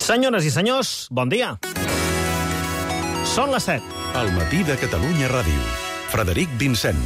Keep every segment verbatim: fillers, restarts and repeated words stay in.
Senyores i senyors, bon dia. Són les set. Al matí de Catalunya Ràdio. Frederic Vincent.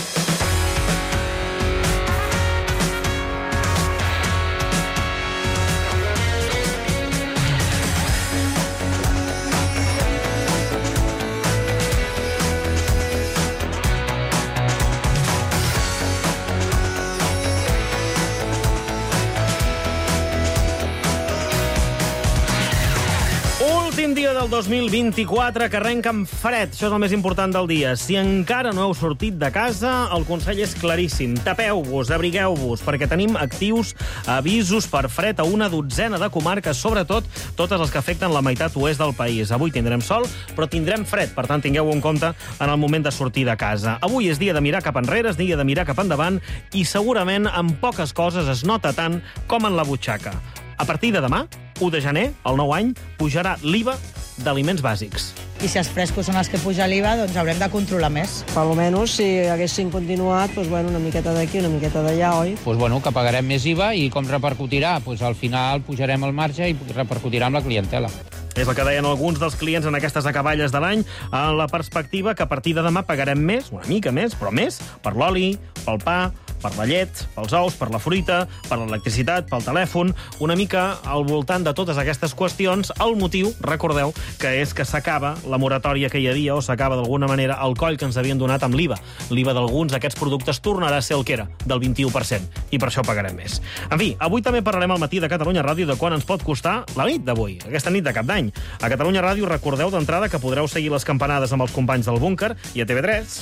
Últim dia del dos mil vint-i-quatre, que arrenca amb fred. Això és el més important del dia. Si encara no heu sortit de casa, el consell és claríssim. Tapeu-vos, abrigueu-vos, perquè tenim actius avisos per fred a una dotzena de comarques, sobretot totes les que afecten la meitat oest del país. Avui tindrem sol, però tindrem fred, per tant, tingueu-ho en compte en el moment de sortir de casa. Avui és dia de mirar cap enrere, és dia de mirar cap endavant, i segurament en poques coses es nota tant com en la butxaca. A partir de demà, u de gener, el nou any, pujarà l'I V A d'aliments bàsics. I si els frescos són els que puja l'I V A, doncs haurem de controlar més. Per almenys, si haguessin continuat, doncs, bueno, una miqueta d'aquí, una miqueta d'allà, oi? Pues, bueno, que pagarem més I V A i com repercutirà? Pues, al final pujarem el marge i repercutirà amb la clientela. És el que deien alguns dels clients en aquestes acaballes de l'any, en la perspectiva que a partir de demà pagarem més, una mica més, però més, per l'oli, pel pa, per la llet, pels ous, per la fruita, per l'electricitat, pel telèfon, una mica al voltant de totes aquestes qüestions. El motiu, recordeu, que és que s'acaba la moratòria que hi havia, o s'acaba d'alguna manera el coll que ens havien donat amb l'I V A. L'I V A d'alguns d'aquests productes tornarà a ser el que era, del vint-i-u per cent, i per això pagarem més. En fi, avui també parlarem al matí de Catalunya Ràdio de quan ens pot costar la nit d'avui, aquesta nit de Cap d'Any. A Catalunya Ràdio recordeu d'entrada que podreu seguir les campanades amb els companys del búnquer i a T V tres.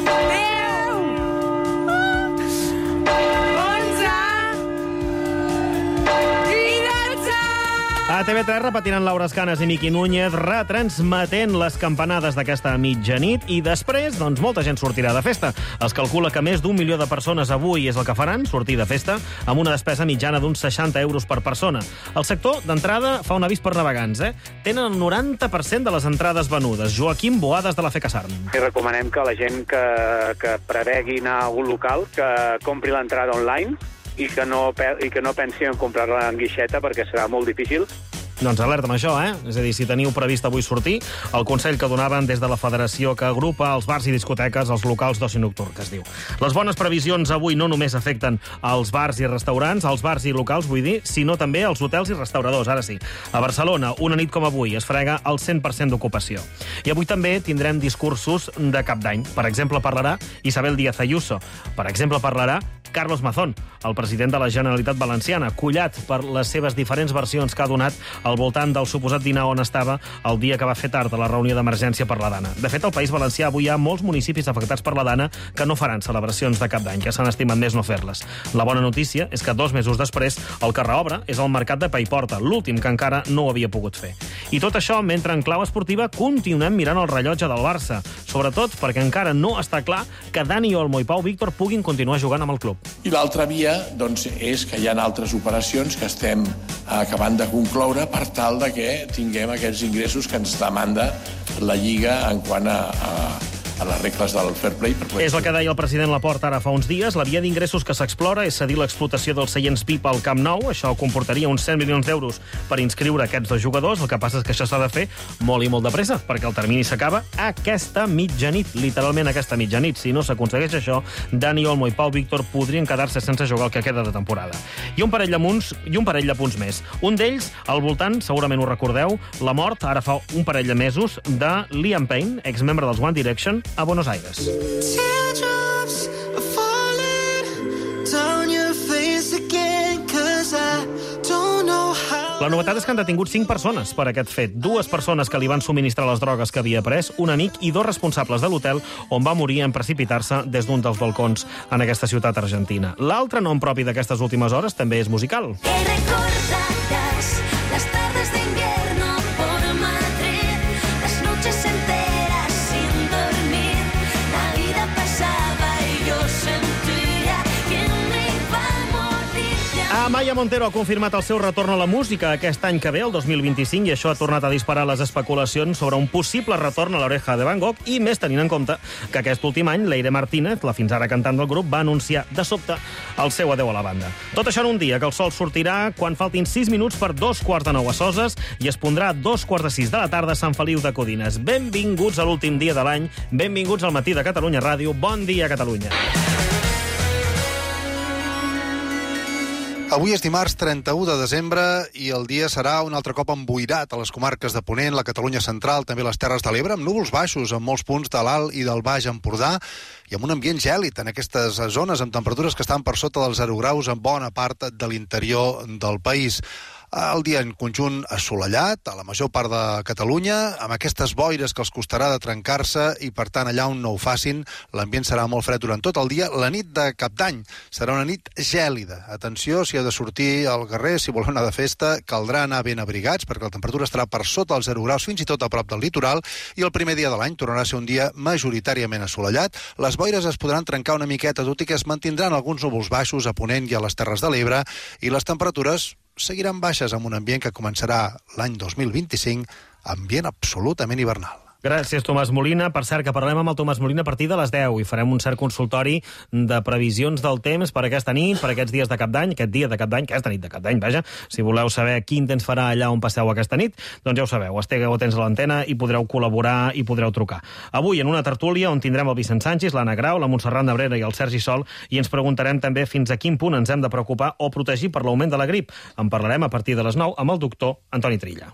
A T V tres repetiran Laura Escanes i Miqui Núñez retransmetent les campanades d'aquesta mitjanit i després, doncs, molta gent sortirà de festa. Es calcula que més d'un milió de persones avui és el que faran, sortir de festa, amb una despesa mitjana d'uns seixanta euros per persona. El sector, d'entrada, fa un avís per navegants, eh? Tenen el noranta per cent de les entrades venudes. Joaquim Boades, de la FECASARM. I recomanem que la gent que, que prevegui anar a un local, que compri l'entrada online, i que no, i que no pensi en comprar-la en guixeta, perquè serà molt difícil. Doncs alerta amb això, eh? És a dir, si teniu previst avui sortir, el consell que donaven des de la federació que agrupa els bars i discoteques, els locals d'oci nocturn, que es diu. Les bones previsions avui no només afecten als bars i restaurants, als bars i locals, vull dir, sinó també als hotels i restauradors, ara sí. A Barcelona, una nit com avui, es frega el cent per cent d'ocupació. I avui també tindrem discursos de Cap d'Any. Per exemple, parlarà Isabel Díaz Ayuso. Per exemple, parlarà Carlos Mazón, el president de la Generalitat Valenciana, collat per les seves diferents versions que ha donat al voltant del suposat dinar on estava el dia que va fer tard a la reunió d'emergència per la Dana. De fet, al País Valencià avui hi ha molts municipis afectats per la Dana que no faran celebracions de Cap d'Any, que s'han estimat més no fer-les. La bona notícia és que dos mesos després el que reobre és el mercat de Paiporta, l'últim que encara no ho havia pogut fer. I tot això mentre en clau esportiva continuem mirant el rellotge del Barça, sobretot perquè encara no està clar que Dani Olmo i Pau Víctor puguin continuar jugant amb el club. I l'altra via, doncs, és que hi ha altres operacions que estem acabant de concloure per tal de que tinguem aquests ingressos que ens demanda la Lliga en quant a, a, a les regles del fair play. Per és el que deia el president Laporta ara fa uns dies. La via d'ingressos que s'explora és cedir l'explotació dels seients V I P al Camp Nou. Això comportaria uns cent milions d'euros per inscriure aquests dos jugadors. El que passa és que això s'ha de fer molt i molt de pressa, perquè el termini s'acaba aquesta mitjanit, literalment aquesta mitjanit. Si no s'aconsegueix això, Dani Olmo i Pau Víctor podrien quedar-se sense jugar el que queda de temporada. I un parell de punts, i un parell de punts més. Un d'ells, al voltant, segurament ho recordeu, la mort, ara fa un parell de mesos, de Liam Payne, exmembre dels One Direction, a Buenos Aires. La novetat és que han detingut cinc persones per aquest fet. Dues persones que li van subministrar les drogues que havia pres, un amic i dos responsables de l'hotel on va morir en precipitar-se des d'un dels balcons en aquesta ciutat argentina. L'altre nom propi d'aquestes últimes hores també és musical. Que recordarás las tardes de invierno por Madrid, las noches enteras sin dormir, la vida pasaba y yo sentía que me iba a morir. A Miami Laia Montero ha confirmat el seu retorn a la música aquest any que ve, el dos mil vint-i-cinc, i això ha tornat a disparar les especulacions sobre un possible retorn a l'Oreja de Van Gogh, i més tenint en compte que aquest últim any Leire Martínez, la fins ara cantant del grup, va anunciar de sobte el seu adeu a la banda. Tot això en un dia que el sol sortirà quan faltin sis minuts per dos quarts de nou a Soses i es pondrà a dos quarts de sis de la tarda a Sant Feliu de Codines. Benvinguts a l'últim dia de l'any, benvinguts al matí de Catalunya Ràdio. Bon dia, Catalunya. Avui és dimarts trenta-u de desembre i el dia serà un altre cop emboirat a les comarques de Ponent, la Catalunya central, també les Terres de l'Ebre, amb núvols baixos en molts punts de l'Alt i del Baix Empordà i amb un ambient gèlid en aquestes zones amb temperatures que estan per sota dels zero graus en bona part de l'interior del país. El dia en conjunt assolellat a la major part de Catalunya, amb aquestes boires que els costarà de trencar-se i, per tant, allà on no ho facin, l'ambient serà molt fred durant tot el dia. La nit de Cap d'Any serà una nit gèlida. Atenció, si heu de sortir al carrer, si voleu anar de festa, caldrà anar ben abrigats, perquè la temperatura estarà per sota dels zero graus, fins i tot a prop del litoral, i el primer dia de l'any tornarà a ser un dia majoritàriament assolellat. Les boires es podran trencar una miqueta, tot i que es mantindran alguns núvols baixos a Ponent i a les Terres de l'Ebre, i les temperatures seguiran baixes amb un ambient que començarà l'any dos mil vint-i-cinc, ambient absolutament hivernal. Gràcies, Tomàs Molina. Per cert, que parlem amb el Tomàs Molina a partir de les deu i farem un cert consultori de previsions del temps per aquesta nit, per aquests dies de Cap d'Any, aquest dia de Cap d'Any, aquesta nit de Cap d'Any, vaja. Si voleu saber quin temps farà allà on passeu aquesta nit, doncs ja ho sabeu, estigueu atents a l'antena i podreu col·laborar i podreu trucar. Avui, en una tertúlia on tindrem el Vicent Sánchez, l'Anna Grau, la Montserrat Nebrera i el Sergi Sol, i ens preguntarem també fins a quin punt ens hem de preocupar o protegir per l'augment de la grip. En parlarem a partir de les nou amb el doctor Antoni Trilla.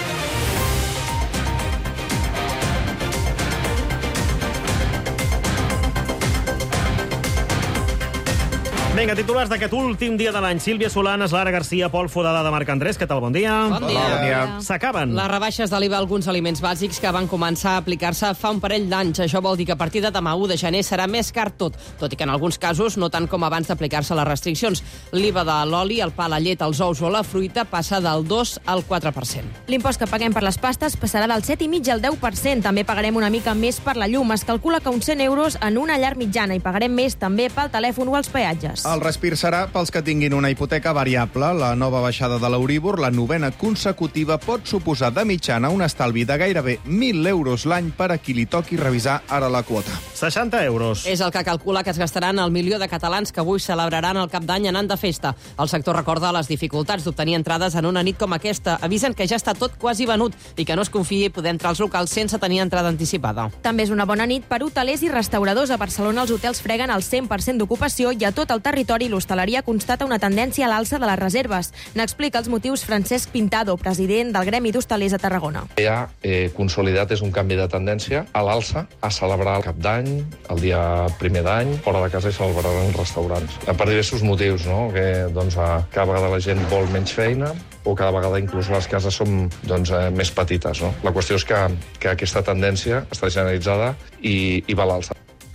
Vinga, titulars d'aquest últim dia de l'any. Sílvia Solanes, Lara Garcia, Pol Fodada de Marc Andrés. Què tal? Bon dia. Bon dia. Bon dia. S'acaben. Les rebaixes de l'I V A a alguns aliments bàsics que van començar a aplicar-se fa un parell d'anys. Això vol dir que a partir de demà u de gener serà més car tot, tot i que en alguns casos no tant com abans d'aplicar-se les restriccions. L'I V A de l'oli, el pa, la llet, els ous o la fruita passa del dos al quatre per cent. L'impost que paguem per les pastes passarà del set i mig al deu per cent. També pagarem una mica més per la llum. Es calcula que uns cent euros en una llar mitjana, i pagarem més també pel telèfon o els peatges. El respir serà pels que tinguin una hipoteca variable. La nova baixada de l'Euríbor, la novena consecutiva, pot suposar de mitjana un estalvi de gairebé mil euros l'any per a qui li toqui revisar ara la quota. seixanta euros. És el que calcula que es gastaran el milió de catalans que avui celebraran el Cap d'Any anant de festa. El sector recorda les dificultats d'obtenir entrades en una nit com aquesta. Avisen que ja està tot quasi venut i que no es confiï poder entrar als locals sense tenir entrada anticipada. També és una bona nit per hotelers i restauradors. A Barcelona els hotels freguen el cent per cent d'ocupació i a tot el territori l'hostaleria constata una tendència a l'alça de les reserves. N'explica els motius Francesc Pintado, president del Gremi d'Hostalers a Tarragona. Ja eh, consolidat és un canvi de tendència a l'alça, a celebrar el Cap d'Any, el dia primer d'any, fora de casa i celebrar en restaurants. Per diversos motius, no? Que doncs, cada vegada la gent vol menys feina o cada vegada inclús les cases són doncs, eh, més petites. No? La qüestió és que, que aquesta tendència està generalitzada i, i va a l'alça.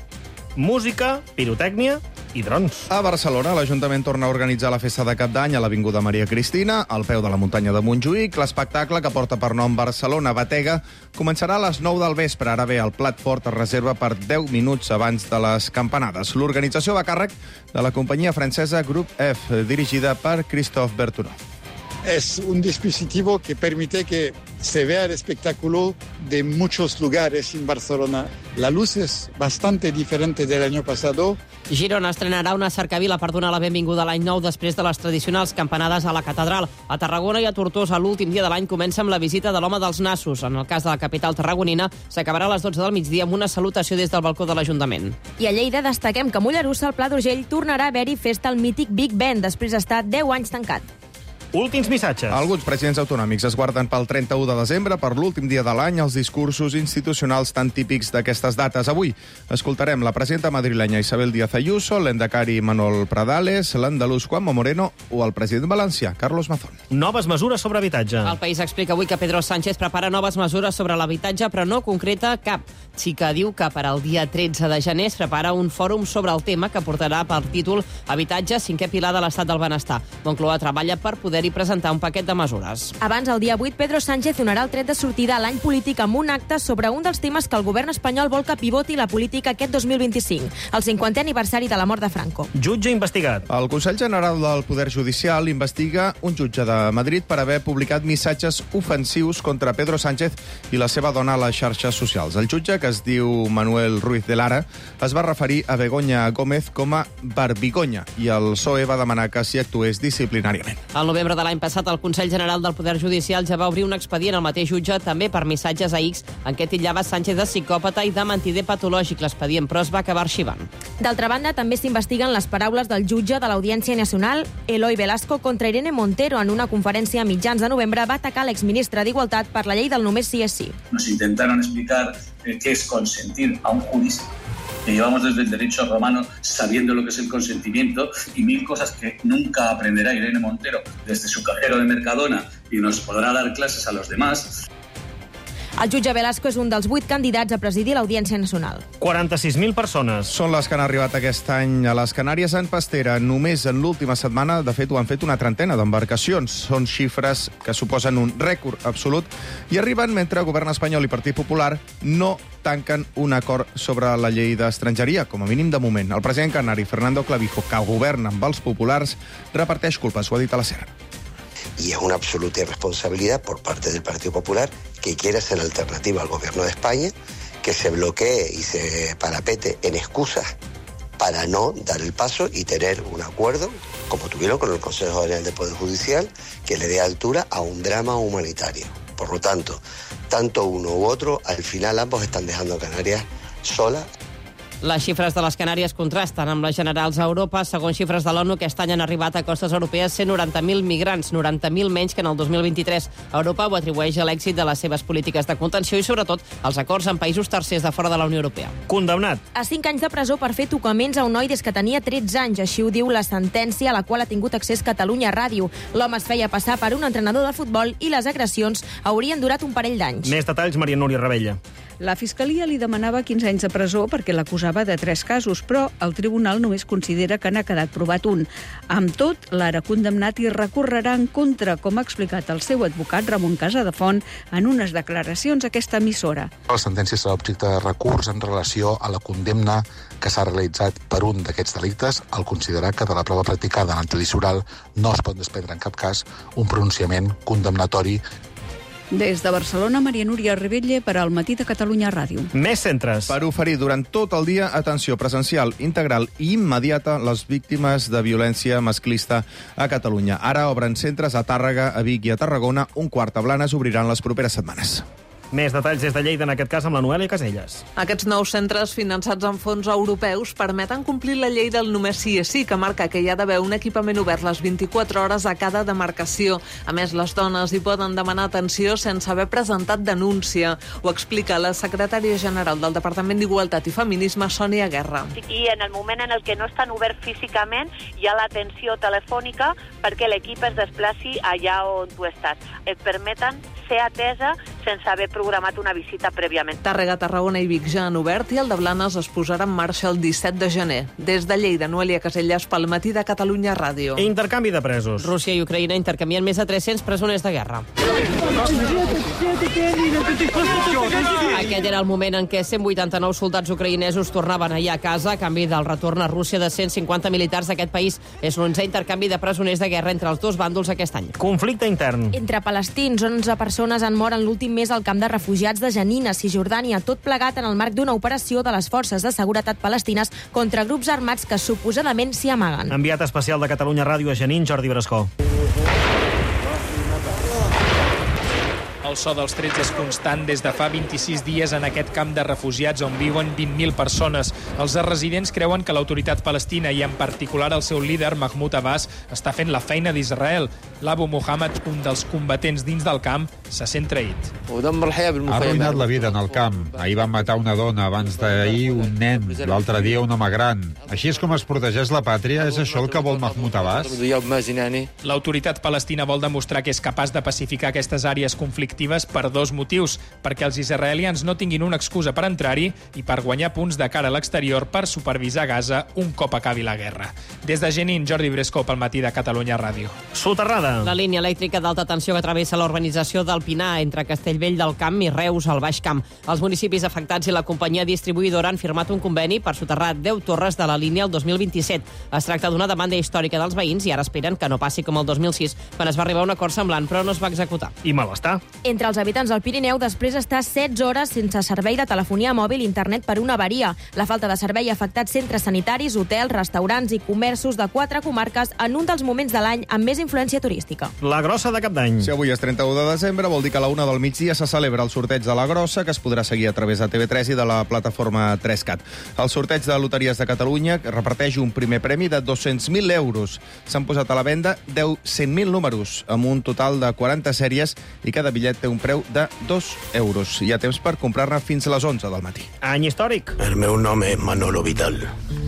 Música, pirotècnia i drons. A Barcelona, l'Ajuntament torna a organitzar la festa de Cap d'Any a l'Avinguda Maria Cristina, al peu de la muntanya de Montjuïc. L'espectacle, que porta per nom Barcelona Batega, començarà a les nou del vespre. Ara bé, el plat fort es reserva per deu minuts abans de les campanades. L'organització va a càrrec de la companyia francesa Group F, dirigida per Christophe Bertourov. Es un dispositivo que permite que se vea el espectáculo de muchos lugares en Barcelona. La luz es bastante diferente del año pasado. Girona estrenarà una cercavila per donar la benvinguda a l'any nou després de les tradicionals campanades a la catedral. A Tarragona i a Tortosa, l'últim dia de l'any comença amb la visita de l'home dels nassos. En el cas de la capital tarragonina, s'acabarà a les dotze del migdia amb una salutació des del balcó de l'Ajuntament. I a Lleida destaquem que a Mollerussa, al Pla d'Urgell, tornarà a haver-hi festa al mític Big Ben, després d'estar deu anys tancat. Últims missatges. Alguns presidents autonòmics es guarden pel trenta-u de desembre, per l'últim dia de l'any, els discursos institucionals tan típics d'aquestes dates. Avui escoltarem la presidenta madrilenya Isabel Díaz Ayuso, l'endacari Manol Pradales, l'andalús Juanma Moreno o el president valencià Carlos Mazón. Noves mesures sobre habitatge. El País explica avui que Pedro Sánchez prepara noves mesures sobre l'habitatge, però no concreta cap. Sí que diu que per al dia tretze de gener es prepara un fòrum sobre el tema que portarà per títol Habitatge, cinquè pilar de l'estat del benestar. Moncloa treballa per poder Madrid presentar un paquet de mesures. Abans, el dia vuit, Pedro Sánchez donarà el tret de sortida a l'any polític amb un acte sobre un dels temes que el govern espanyol vol que pivoti la política aquest dos mil vint-i-cinc, el cinquantè aniversari de la mort de Franco. Jutge investigat. El Consell General del Poder Judicial investiga un jutge de Madrid per haver publicat missatges ofensius contra Pedro Sánchez i la seva dona a les xarxes socials. El jutge, que es diu Manuel Ruiz de Lara, es va referir a Begoña Gómez com a barbigonya i el P S O E va demanar que s'hi actués disciplinàriament. Al novembre de l'any passat, el Consell General del Poder Judicial ja va obrir un expedient al mateix jutge, també per missatges a X, en què titllava Sánchez de psicòpata i de mentider patològic. L'expedient, però, es va acabar arxivant. D'altra banda, també s'investiguen les paraules del jutge de l'Audiència Nacional, Eloy Velasco, contra Irene Montero. En una conferència a mitjans de novembre va atacar l'exministre d'Igualtat per la llei del només sí és sí. Nos intentaron explicar eh, qué es consentir a un juicio. Que llevamos desde el derecho romano sabiendo lo que es el consentimiento y mil cosas que nunca aprenderá Irene Montero desde su cajero de Mercadona y nos podrá dar clases a los demás. El jutge Velasco és un dels vuit candidats a presidir l'Audiència Nacional. quaranta-sis mil persones. Són les que han arribat aquest any a les Canàries en pastera. Només en l'última setmana, de fet, ho han fet una trentena d'embarcacions. Són xifres que suposen un rècord absolut i arriben mentre el govern espanyol i Partit Popular no tanquen un acord sobre la llei d'estrangeria, com a mínim de moment. El president canari, Fernando Clavijo, que governa amb els populars, reparteix culpes, ho ha dit a la SER. Y es una absoluta irresponsabilidad por parte del Partido Popular que quiere ser alternativa al Gobierno de España, que se bloquee y se parapete en excusas para no dar el paso y tener un acuerdo, como tuvieron con el Consejo General del Poder Judicial, que le dé altura a un drama humanitario. Por lo tanto, tanto uno u otro, al final ambos están dejando a Canarias sola. Les xifres de les Canàries contrasten amb les generals a Europa. Segons xifres de l'ONU, aquest any han arribat a costes europees cent noranta mil migrants, noranta mil menys que en el dos mil vint-i-tres. Europa ho atribueix a l'èxit de les seves polítiques de contenció i, sobretot, als acords amb països tercers de fora de la Unió Europea. Condemnat. A cinc anys de presó per fer tocaments a un noi des que tenia tretze anys. Així ho diu la sentència a la qual ha tingut accés Catalunya Ràdio. L'home es feia passar per un entrenador de futbol i les agressions haurien durat un parell d'anys. Més detalls, Maria Núria Rebella. La Fiscalia li demanava quinze anys de presó perquè l'acusava de tres casos, però el tribunal només considera que n'ha quedat provat un. Amb tot, l'ara condemnat hi recorrerà en contra, com ha explicat el seu advocat Ramon Casadefont en unes declaracions a aquesta emissora. La sentència serà objecte de recurs en relació a la condemna que s'ha realitzat per un d'aquests delictes, al considerar que de la prova practicada en el judici oral no es pot desprendre en cap cas un pronunciament condemnatori. Des de Barcelona, Maria Núria Rebella per al Matí de Catalunya Ràdio. Més centres. Per oferir durant tot el dia atenció presencial, integral i immediata a les víctimes de violència masclista a Catalunya. Ara obren centres a Tàrrega, a Vic i a Tarragona. Un quart a Blanes obriran les properes setmanes. Més detalls des de Lleida, en aquest cas amb la Noelia Caselles. Aquests nous centres finançats amb fons europeus permeten complir la llei del només sí és sí, que marca que hi ha d'haver un equipament obert les vint-i-quatre hores a cada demarcació. A més, les dones hi poden demanar atenció sense haver presentat denúncia. Ho explica la secretària general del Departament d'Igualtat i Feminisme, Sònia Guerra. I en el moment en el que no estan oberts físicament, hi ha l'atenció telefònica perquè l'equip es desplaci allà on tu estàs. Et permeten ser atesa sense haver programat una visita prèviament. Tàrrega, Tarragona i Vic ja han obert i el de Blanes es posarà en marxa el disset de gener. Des de Lleida, Noelia Caselles pel Matí de Catalunya Ràdio. Intercanvi de presos. Rússia i Ucraïna intercanvien més de tres-cents presoners de guerra. Aquest era el moment en què cent vuitanta-nou soldats ucraïnesos tornaven allà a casa a canvi del retorn a Rússia de cent cinquanta militars d'aquest país. És l'onzè intercanvi de presoners de guerra entre els dos bàndols aquest any. Conflicte intern. Entre palestins, onze persones han mort en l'últim mes al camp de refugiats de Janina, Cisjordània, tot plegat en el marc d'una operació de les forces de seguretat palestines contra grups armats que suposadament s'hi amaguen. Enviat especial de Catalunya Ràdio a Janín, Jordi Brascó. El so dels trets és constant des de fa vint-i-sis dies en aquest camp de refugiats on viuen vint mil persones. Els residents creuen que l'autoritat palestina i en particular el seu líder, Mahmoud Abbas, està fent la feina d'Israel. L'Abu Muhammad, un dels combatents dins del camp, se sent traït. Ha arruïnat la vida en el camp. Ahir van matar una dona, abans d'ahir un nen, l'altre dia un home gran. Així és com es protegeix la pàtria? És això el que vol Mahmoud Abbas? L'autoritat palestina vol demostrar que és capaç de pacificar aquestes àrees conflictives efectives per dos motius, perquè els israelians no tinguin una excusa per entrar-hi i per guanyar punts de cara a l'exterior per supervisar Gaza un cop acabi la guerra. Des de Jenin, Jordi Brescó pel matí de Catalunya Ràdio. Soterrada. La línia elèctrica d'alta tensió que travessa la urbanització del Pinar entre Castellvell del Camp i Reus al Baix Camp. Els municipis afectats i la companyia distribuïdora han firmat un conveni per soterrar deu torres de la línia el dos mil vint-i-set. Es tracta d'una demanda històrica dels veïns i ara esperen que no passi com el dos mil sis, quan es va arribar a un acord semblant, però no es va executar. I malestar. Entre els habitants del Pirineu, després està setze hores sense servei de telefonia mòbil i internet per una avaria. La falta de servei ha afectat centres sanitaris, hotels, restaurants i comerços de quatre comarques en un dels moments de l'any amb més influència turística. La grossa de Cap d'Any. Si avui és trenta-u de desembre, vol dir que a la una del migdia se celebra el sorteig de la grossa, que es podrà seguir a través de T V tres i de la plataforma tres cat. El sorteig de Loteries de Catalunya reparteix un primer premi de dos-cents mil euros. S'han posat a la venda deu cent mil números, amb un total de quaranta sèries, i cada bitllet té un preu de dos euros. Hi ha temps per comprar-ne fins a les onze del matí. Any històric. El meu nom és Manolo Vidal.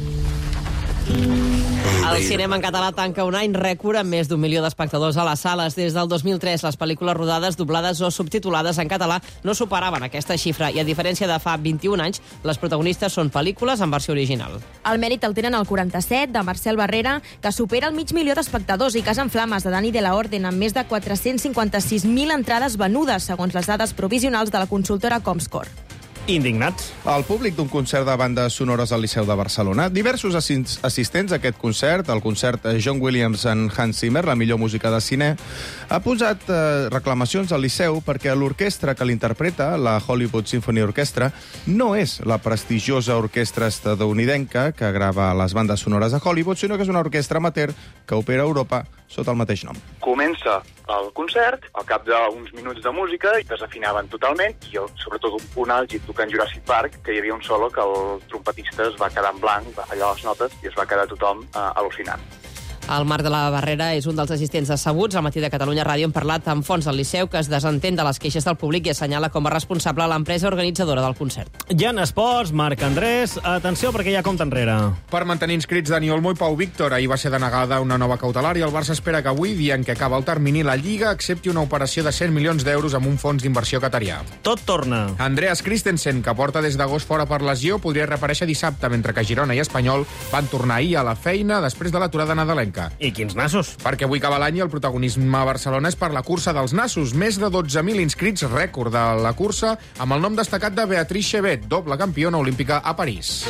El cinema en català tanca un any rècord amb més d'un milió d'espectadors a les sales. Des del dos mil tres, les pel·lícules rodades, doblades o subtitulades en català no superaven aquesta xifra i, a diferència de fa vint-i-un anys, les protagonistes són pel·lícules en versió original. El mèrit el tenen el quaranta-set, de Marcel Barrera, que supera el mig milió d'espectadors, i Casa en Flames, de Dani de la Orden, amb més de quatre-cents cinquanta-sis mil entrades venudes, segons les dades provisionals de la consultora Comscore. Indignats. El públic d'un concert de bandes sonores al Liceu de Barcelona. Diversos assistents a aquest concert, el concert John Williams en Hans Zimmer, la millor música de cine, ha posat eh, reclamacions al Liceu perquè l'orquestra que l'interpreta, la Hollywood Symphony Orchestra, no és la prestigiosa orquestra estadounidenca que grava les bandes sonores de Hollywood, sinó que és una orquestra amateur que opera a Europa sota el mateix nom. Comença el concert, al cap d'uns minuts de música, i desafinaven totalment, i el, sobretot un punt àlgid tocant Jurassic Park, que hi havia un solo que el trompetista es va quedar en blanc, va fallar les notes, i es va quedar tothom eh, al·lucinant. El Marc de la Barrera és un dels assistents decebuts. Al matí de Catalunya Ràdio hem parlat amb fons del Liceu, que es desentén de les queixes del públic i assenyala com a responsable l'empresa organitzadora del concert. Ja en esports, Marc Andrés, atenció perquè hi ha compte enrere. Per mantenir inscrits Dani Olmo i Pau Víctor, ahir va ser denegada una nova cautelar i el Barça espera que avui, dia en què acaba el termini, la Lliga accepti una operació de cent milions d'euros amb un fons d'inversió catarià. Tot torna. Andreas Christensen, que porta des d'agost fora per lesió, podria reaparèixer dissabte, mentre que Girona i Espanyol van tornar ahir a la feina després de l'aturada nadalenca. I quins nassos? Perquè avui acaba l'any i el protagonisme a Barcelona és per la cursa dels nassos. Més de dotze mil inscrits, rècord de la cursa, amb el nom destacat de Beatrice Chebet, doble campiona olímpica a París.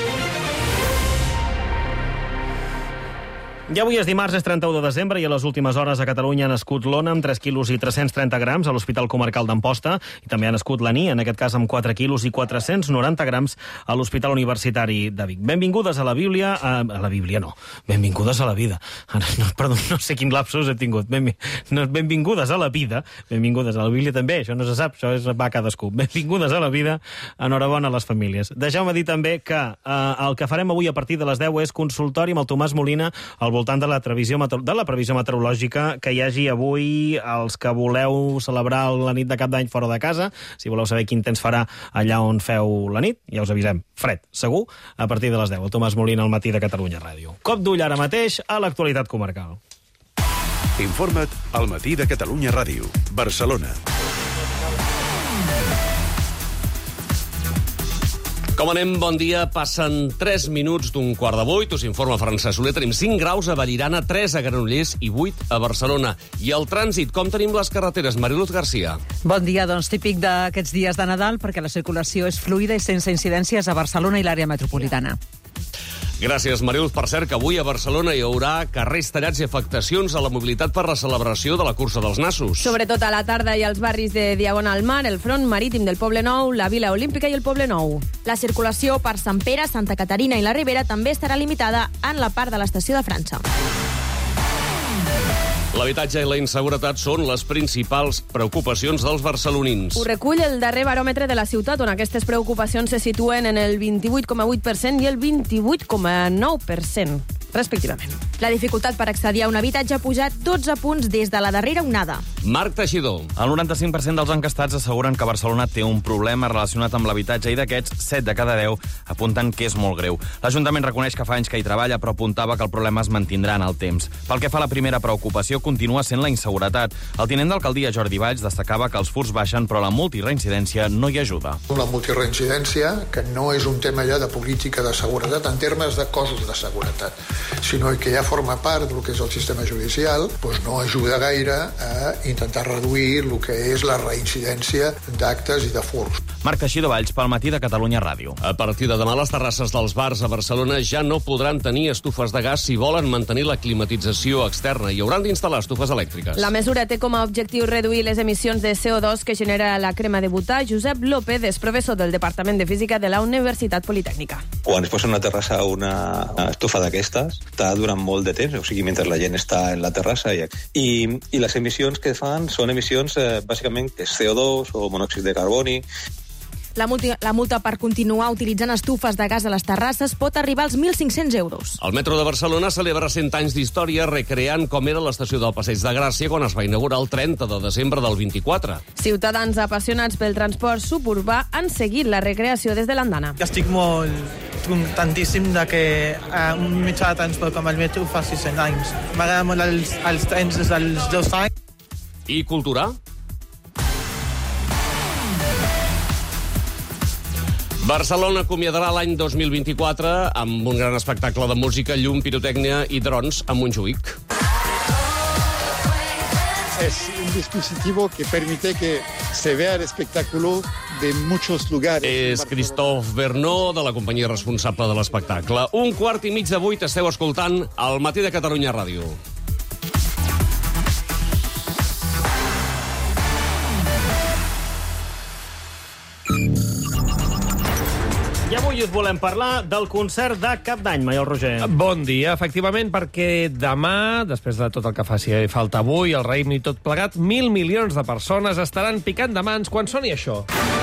Ja avui és dimarts, és trenta-u de desembre, i a les últimes hores a Catalunya ha nascut l'Ona amb tres quilos i tres-cents trenta grams a l'Hospital Comarcal d'Amposta, i també ha nascut l'Ani, en aquest cas amb quatre quilos i quatre-cents noranta grams a l'Hospital Universitari de Vic. Benvingudes a la Bíblia... A, a la Bíblia no, benvingudes a la vida. No, perdó, no sé quin lapsus he tingut. Ben, no, benvingudes a la vida, benvingudes a la Bíblia també, això no se sap, això és, va a cadascú. Benvingudes a la vida, enhorabona a les famílies. Deixeu-me dir també que eh, el que farem avui a partir de les deu és consultori amb el Tomàs Molina al voltant de la previsió, de la previsió meteorològica que hi hagi avui. Els que voleu celebrar la nit de Cap d'Any fora de casa, si voleu saber quin temps farà allà on feu la nit, ja us avisem, fred, segur, a partir de les deu. El Tomàs Molina al matí de Catalunya Ràdio. Cop d'ull ara mateix a l'actualitat comarcal. Informa't al matí de Catalunya Ràdio, Barcelona. Com anem? Bon dia. Passen tres minuts d'un quart de vuit. Us informa Francesc Soler. Tenim cinc graus a Vallirana, tres a Granollers i vuit a Barcelona. I el trànsit, com tenim les carreteres? Mariluz Garcia. Bon dia, doncs típic d'aquests dies de Nadal, perquè la circulació és fluida i sense incidències a Barcelona i l'àrea metropolitana. Gràcies, Mariluz. Per cert, que avui a Barcelona hi haurà carrers tallats i afectacions a la mobilitat per la celebració de la cursa dels nassos. Sobretot a la tarda hi ha els barris de Diagonal Mar, el front marítim del Poble Nou, la Vila Olímpica i el Poble Nou. La circulació per Sant Pere, Santa Caterina i la Ribera també estarà limitada en la part de l'estació de França. L'habitatge i la inseguretat són les principals preocupacions dels barcelonins. Ho recull el darrer baròmetre de la ciutat, on aquestes preocupacions se situen en el vint-i-vuit coma vuit per cent i el vint-i-vuit coma nou per cent. respectivament. La dificultat per accedir a un habitatge ha pujat dotze punts des de la darrera onada. Marc Teixidor. El noranta-cinc per cent dels encastats asseguren que Barcelona té un problema relacionat amb l'habitatge i d'aquests, set de cada deu apunten que és molt greu. L'Ajuntament reconeix que fa anys que hi treballa, però apuntava que el problema es mantindrà en el temps. Pel que fa a la primera preocupació, continua sent la inseguretat. El tinent d'alcaldia, Jordi Valls, destacava que els furts baixen, però la multireincidència no hi ajuda. La multireincidència, que no és un tema ja de política de seguretat en termes de cossos de seguretat, sinó que ja forma part del que és el sistema judicial, doncs no ajuda gaire a intentar reduir el que és la reincidència d'actes i de furts. Marc Teixidor Valls, pel Matí de Catalunya Ràdio. A partir de demà, les terrasses dels bars a Barcelona ja no podran tenir estufes de gas si volen mantenir la climatització externa i hauran d'instal·lar estufes elèctriques. La mesura té com a objectiu reduir les emissions de C O dos que genera la crema de butà. Josep López és professor del Departament de Física de la Universitat Politècnica. Quan es posa una terrassa una estufa d'aquestes, està durant molt de temps, o sigui, mentre la gent està en la terrassa. I, i, i les emissions que fan són emissions, eh, bàsicament, que és C O dos o monòxid de carboni. La multa, la multa per continuar utilitzant estufes de gas a les terrasses pot arribar als mil cinc-cents euros. El metro de Barcelona celebra cent anys d'història recreant com era l'estació del Passeig de Gràcia quan es va inaugurar el trenta de desembre del vint-i-quatre. Ciutadans apassionats pel transport suburbà han seguit la recreació des de l'andana. Estic molt contentíssim de que eh, un mitjà de transport com el metro faci cent anys. M'agrada molt els, els trens des dels dos anys. I cultura? Barcelona acomiadarà l'any dos mil vint-i-quatre amb un gran espectacle de música, llum, pirotècnia i drons a Montjuïc. Es un dispositivo que permite que se vea el espectáculo de muchos lugares. És Christophe Bernó, de la companyia responsable de l'espectacle. Un quart i mig de vuit esteu escoltant El Matí de Catalunya Ràdio. I avui us volem parlar del concert de Cap d'Any, Maiol Roger. Bon dia, efectivament, perquè demà, després de tot el que faci falta avui, el raïm i tot plegat, mil milions de persones estaran picant de mans quan soni això.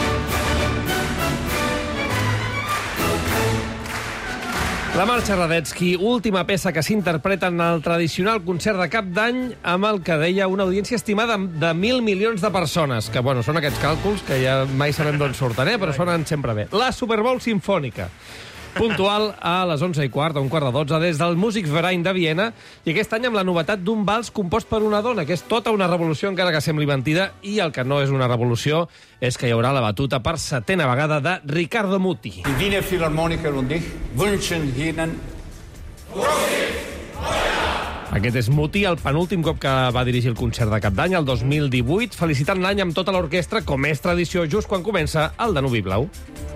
La Marxa Radetzky, última peça que s'interpreta en el tradicional concert de Cap d'Any amb el que deia una audiència estimada de mil milions de persones, que, bueno, són aquests càlculs que ja mai sabem d'on surten, eh? Però sonen sempre bé. La Super Bowl Sinfònica, puntual a les onze i quart, a un quart de dotze, des del Musikverein de Viena, i aquest any amb la novetat d'un vals compost per una dona, que és tota una revolució, encara que sembli mentida, i el que no és una revolució és que hi haurà la batuta per setena vegada de Riccardo Muti. Die Wiener Philharmoniker und ich wünschen Ihnen... Aquest és Muti, el penúltim cop que va dirigir el concert de Cap d'Any, el dos mil divuit, felicitant l'any amb tota l'orquestra, com és tradició just quan comença el Danubi Blau.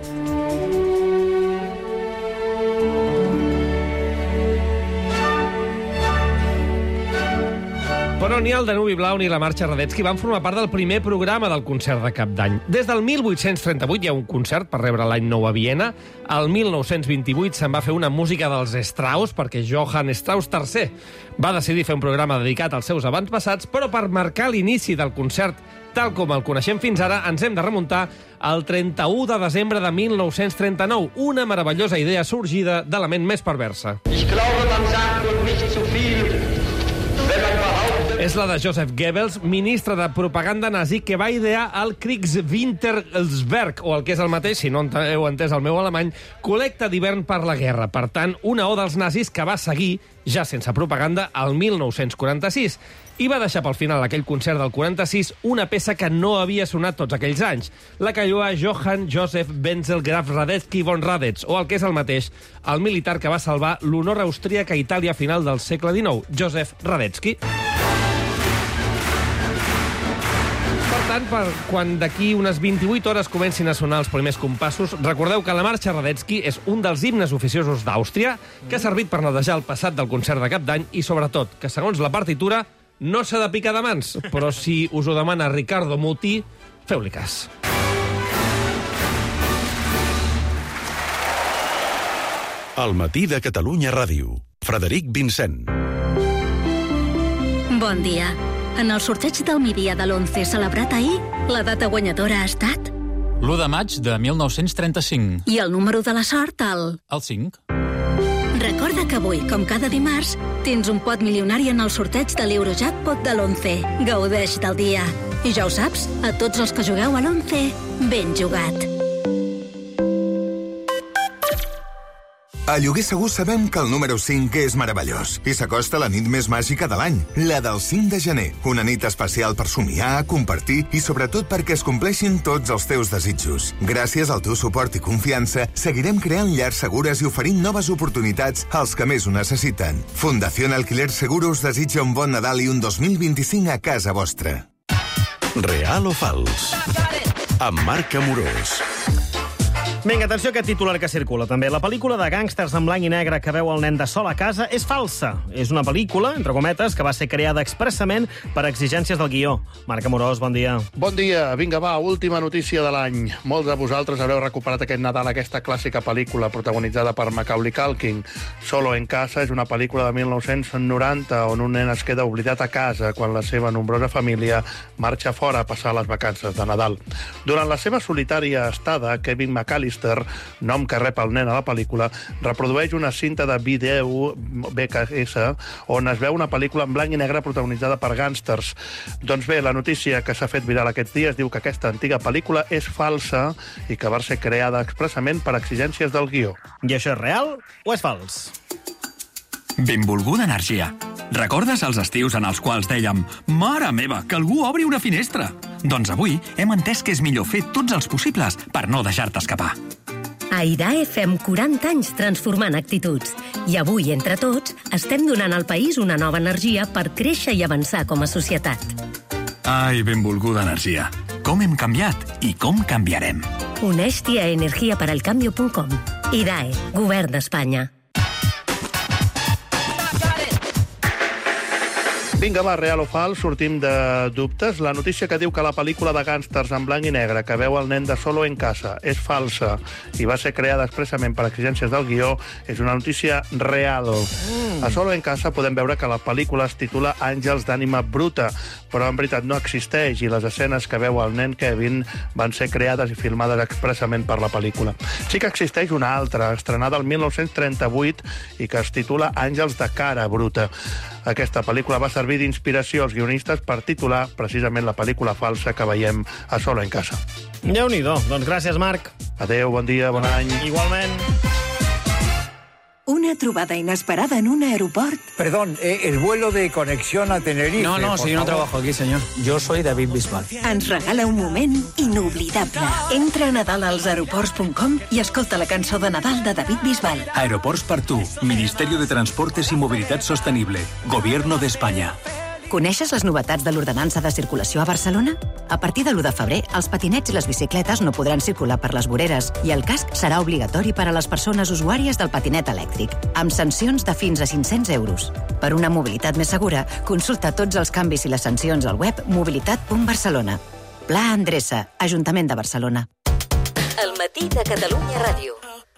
Però ni el Danubi Blau ni la Marxa Radetzky van formar part del primer programa del concert de Cap d'Any. Des del mil vuit-cents trenta-vuit hi ha un concert per rebre l'any nou a Viena. El mil nou-cents vint-i-vuit se'n va fer una música dels Strauss, perquè Johann Strauss tercer va decidir fer un programa dedicat als seus avantpassats, però per marcar l'inici del concert tal com el coneixem fins ara, ens hem de remuntar al trenta-u de desembre de mil nou-cents trenta-nou, una meravellosa idea sorgida de la ment més perversa. Ich glaube, man sagt wohl nicht zu viel, wenn man behauptet... És la de Joseph Goebbels, ministre de propaganda nazi, que va idear el Kriegswinterberg, o el que és el mateix, si no heu entès el meu alemany, col·lecta d'hivern per la guerra. Per tant, una oda als nazis que va seguir, ja sense propaganda, al mil nou-cents quaranta-sis. I va deixar pel final aquell concert del quaranta-sis una peça que no havia sonat tots aquells anys, la que lluà Johann Joseph Wenzel Graf Radetzky von Radetz, o el que és el mateix, el militar que va salvar l'honor austríac a Itàlia a final del segle dinou, Joseph Radetzky. Per tant, per quan d'aquí unes vint-i-vuit hores comencin a sonar els primers compassos, recordeu que la Marxa Radetzky és un dels himnes oficiosos d'Àustria que ha servit per netejar el passat del concert de Cap d'Any i, sobretot, que segons la partitura no s'ha de picar de mans, però si us ho demana Riccardo Muti, feu-li cas. El Matí de Catalunya Ràdio. Frederic Vincent. Bon dia. En el sorteig del Miria de l'onze celebrat ahir, la data guanyadora ha estat... l'u de maig de mil nou-cents trenta-cinc. I el número de la sort, el... El cinc. Recorda que avui, com cada dimarts, tens un pot milionari en el sorteig de l'Eurojackpot de l'onze. Gaudeix del dia. I ja ho saps, a tots els que jugueu a l'onze, ben jugat. A Lloguer Segur sabem que el número cinc és meravellós i s'acosta la nit més màgica de l'any, la del cinc de gener. Una nit especial per somiar, compartir i sobretot perquè es compleixin tots els teus desitjos. Gràcies al teu suport i confiança, seguirem creant llars segures i oferint noves oportunitats als que més ho necessiten. Fundació Alquiler Seguro us desitja un bon Nadal i un dos mil vint-i-cinc a casa vostra. Real o fals? Amb Marc Amorós. Vinga, atenció a aquest titular que circula també. La pel·lícula de gàngsters en blanc i negre que veu el nen de sol a casa és falsa. És una pel·lícula, entre cometes, que va ser creada expressament per exigències del guió. Marc Amorós, bon dia. Bon dia. Vinga, va, última notícia de l'any. Molts de vosaltres haureu recuperat aquest Nadal aquesta clàssica pel·lícula protagonitzada per Macaulay Culkin. Solo en casa és una pel·lícula de mil nou-cents noranta on un nen es queda oblidat a casa quan la seva nombrosa família marxa fora a passar les vacances de Nadal. Durant la seva solitària estada, Kevin McAllister, nom que rep el nen a la pel·lícula, reprodueix una cinta de vídeo V H S on es veu una pel·lícula en blanc i negre protagonitzada per gàngsters. Doncs bé, la notícia que s'ha fet viral aquests dies diu que aquesta antiga pel·lícula és falsa i que va ser creada expressament per exigències del guió. I això és real o és fals? Benvolguda energia. Recordes els estius en els quals dèiem «Mare meva, que algú obri una finestra»? Doncs avui hem entès que és millor fer tots els possibles per no deixar-te escapar. A IDAE fem quaranta anys transformant actituds. I avui, entre tots, estem donant al país una nova energia per créixer i avançar com a societat. Ai, benvolguda energia. Com hem canviat i com canviarem. Uneix-t'hi a energia per al cambio punt com. IDAE, Govern d'Espanya. Vinga, va, real o fals, sortim de dubtes. La notícia que diu que la pel·lícula de gàngsters en blanc i negre que veu el nen de Solo en casa és falsa i va ser creada expressament per exigències del guió és una notícia real. Mm. A Solo en casa podem veure que la pel·lícula es titula Àngels d'ànima bruta, però en veritat no existeix i les escenes que veu el nen Kevin van ser creades i filmades expressament per la pel·lícula. Sí que existeix una altra, estrenada el mil nou-cents trenta-vuit i que es titula Àngels de cara bruta. Aquesta pel·lícula va servir d'inspiració als guionistes per titular precisament la pel·lícula falsa que veiem a Solo en casa. Déu-n'hi-do. Doncs gràcies, Marc. Adéu, bon dia, bon any. Igualment. Una trobada inesperada en un aeroport. Perdón, eh, el vuelo de conexión a Tenerife. No, no, si yo no trabajo aquí, señor. Yo soy David Bisbal. Ens regala un moment inoblidable. Entra a nadal als aeroports punt com i escolta la cançó de Nadal de David Bisbal. Aeroports per tu. Ministerio de Transportes y Movilidad Sostenible. Gobierno de España. Coneixes les novetats de l'ordenança de circulació a Barcelona? A partir de l'u de febrer, els patinets i les bicicletes no podran circular per les voreres i el casc serà obligatori per a les persones usuàries del patinet elèctric, amb sancions de fins a cinc-cents euros. Per una mobilitat més segura, consulta tots els canvis i les sancions al web mobilitat punt barcelona. Pla Endreça, Ajuntament de Barcelona. El matí de Catalunya Ràdio.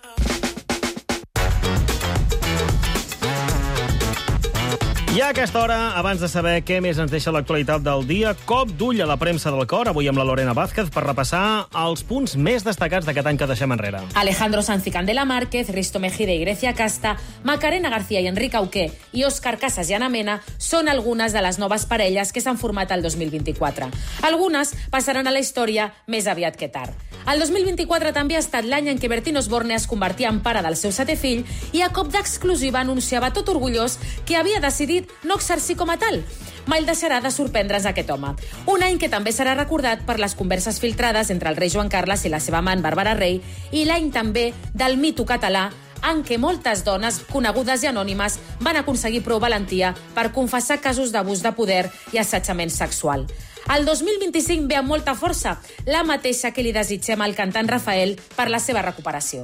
I a aquesta hora, abans de saber què més ens deixa l'actualitat del dia, cop d'ull a la premsa del cor, avui amb la Lorena Vázquez, per repassar els punts més destacats d'aquest any que deixem enrere. Alejandro Sanz y Candela Márquez, Risto Mejide y Grecia Casta, Macarena García i Enric Auqué i Òscar Casas i Ana Mena són algunes de les noves parelles que s'han format el dos mil vint-i-quatre. Algunes passaran a la història més aviat que tard. El dos mil vint-i-quatre també ha estat l'any en què Bertín Osborne es convertia en pare del seu setè fill i a cop d'exclusiva anunciava tot orgullós que havia decidit no exercir com a tal. Mai deixarà de sorprendre's aquest home. Un any que també serà recordat per les converses filtrades entre el rei Joan Carles i la seva amant Bàrbara Rey i l'any també del mito català en què moltes dones conegudes i anònimes van aconseguir prou valentia per confessar casos d'abús de poder i assetjament sexual. El dos mil vint-i-cinc ve amb molta força, la mateixa que li desitgem al cantant Rafael per la seva recuperació.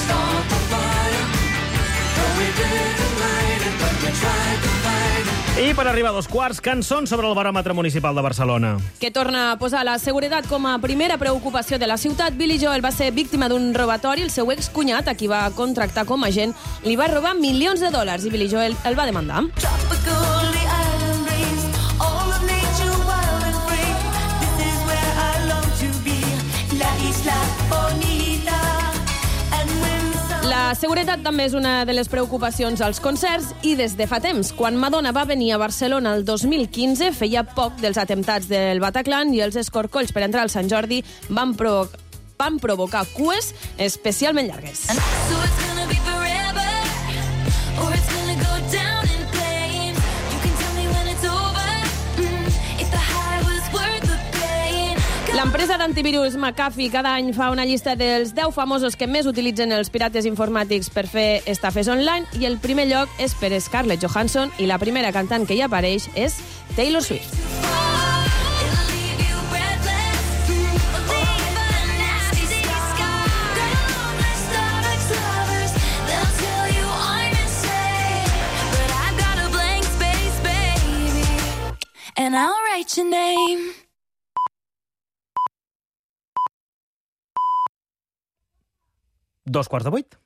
I per arribar a dos quarts, cançons sobre el baròmetre municipal de Barcelona. Que torna a posar la seguretat com a primera preocupació de la ciutat. Billy Joel va ser víctima d'un robatori. El seu excunyat, a qui va contractar com a agent, li va robar milions de dòlars i Billy Joel el va demandar. La seguretat també és una de les preocupacions als concerts i des de fa temps. Quan Madonna va venir a Barcelona el dos mil quinze, feia poc dels atemptats del Bataclan i els escorcolls per entrar al Sant Jordi van, provo van provocar cues especialment llargues. L'empresa d'antivirus McAfee cada any fa una llista dels deu famosos que més utilitzen els pirates informàtics per fer estafes online i el primer lloc és per Scarlett Johansson i la primera cantant que hi apareix és Taylor Swift. And I'll write your name. Dos quarts de vuit.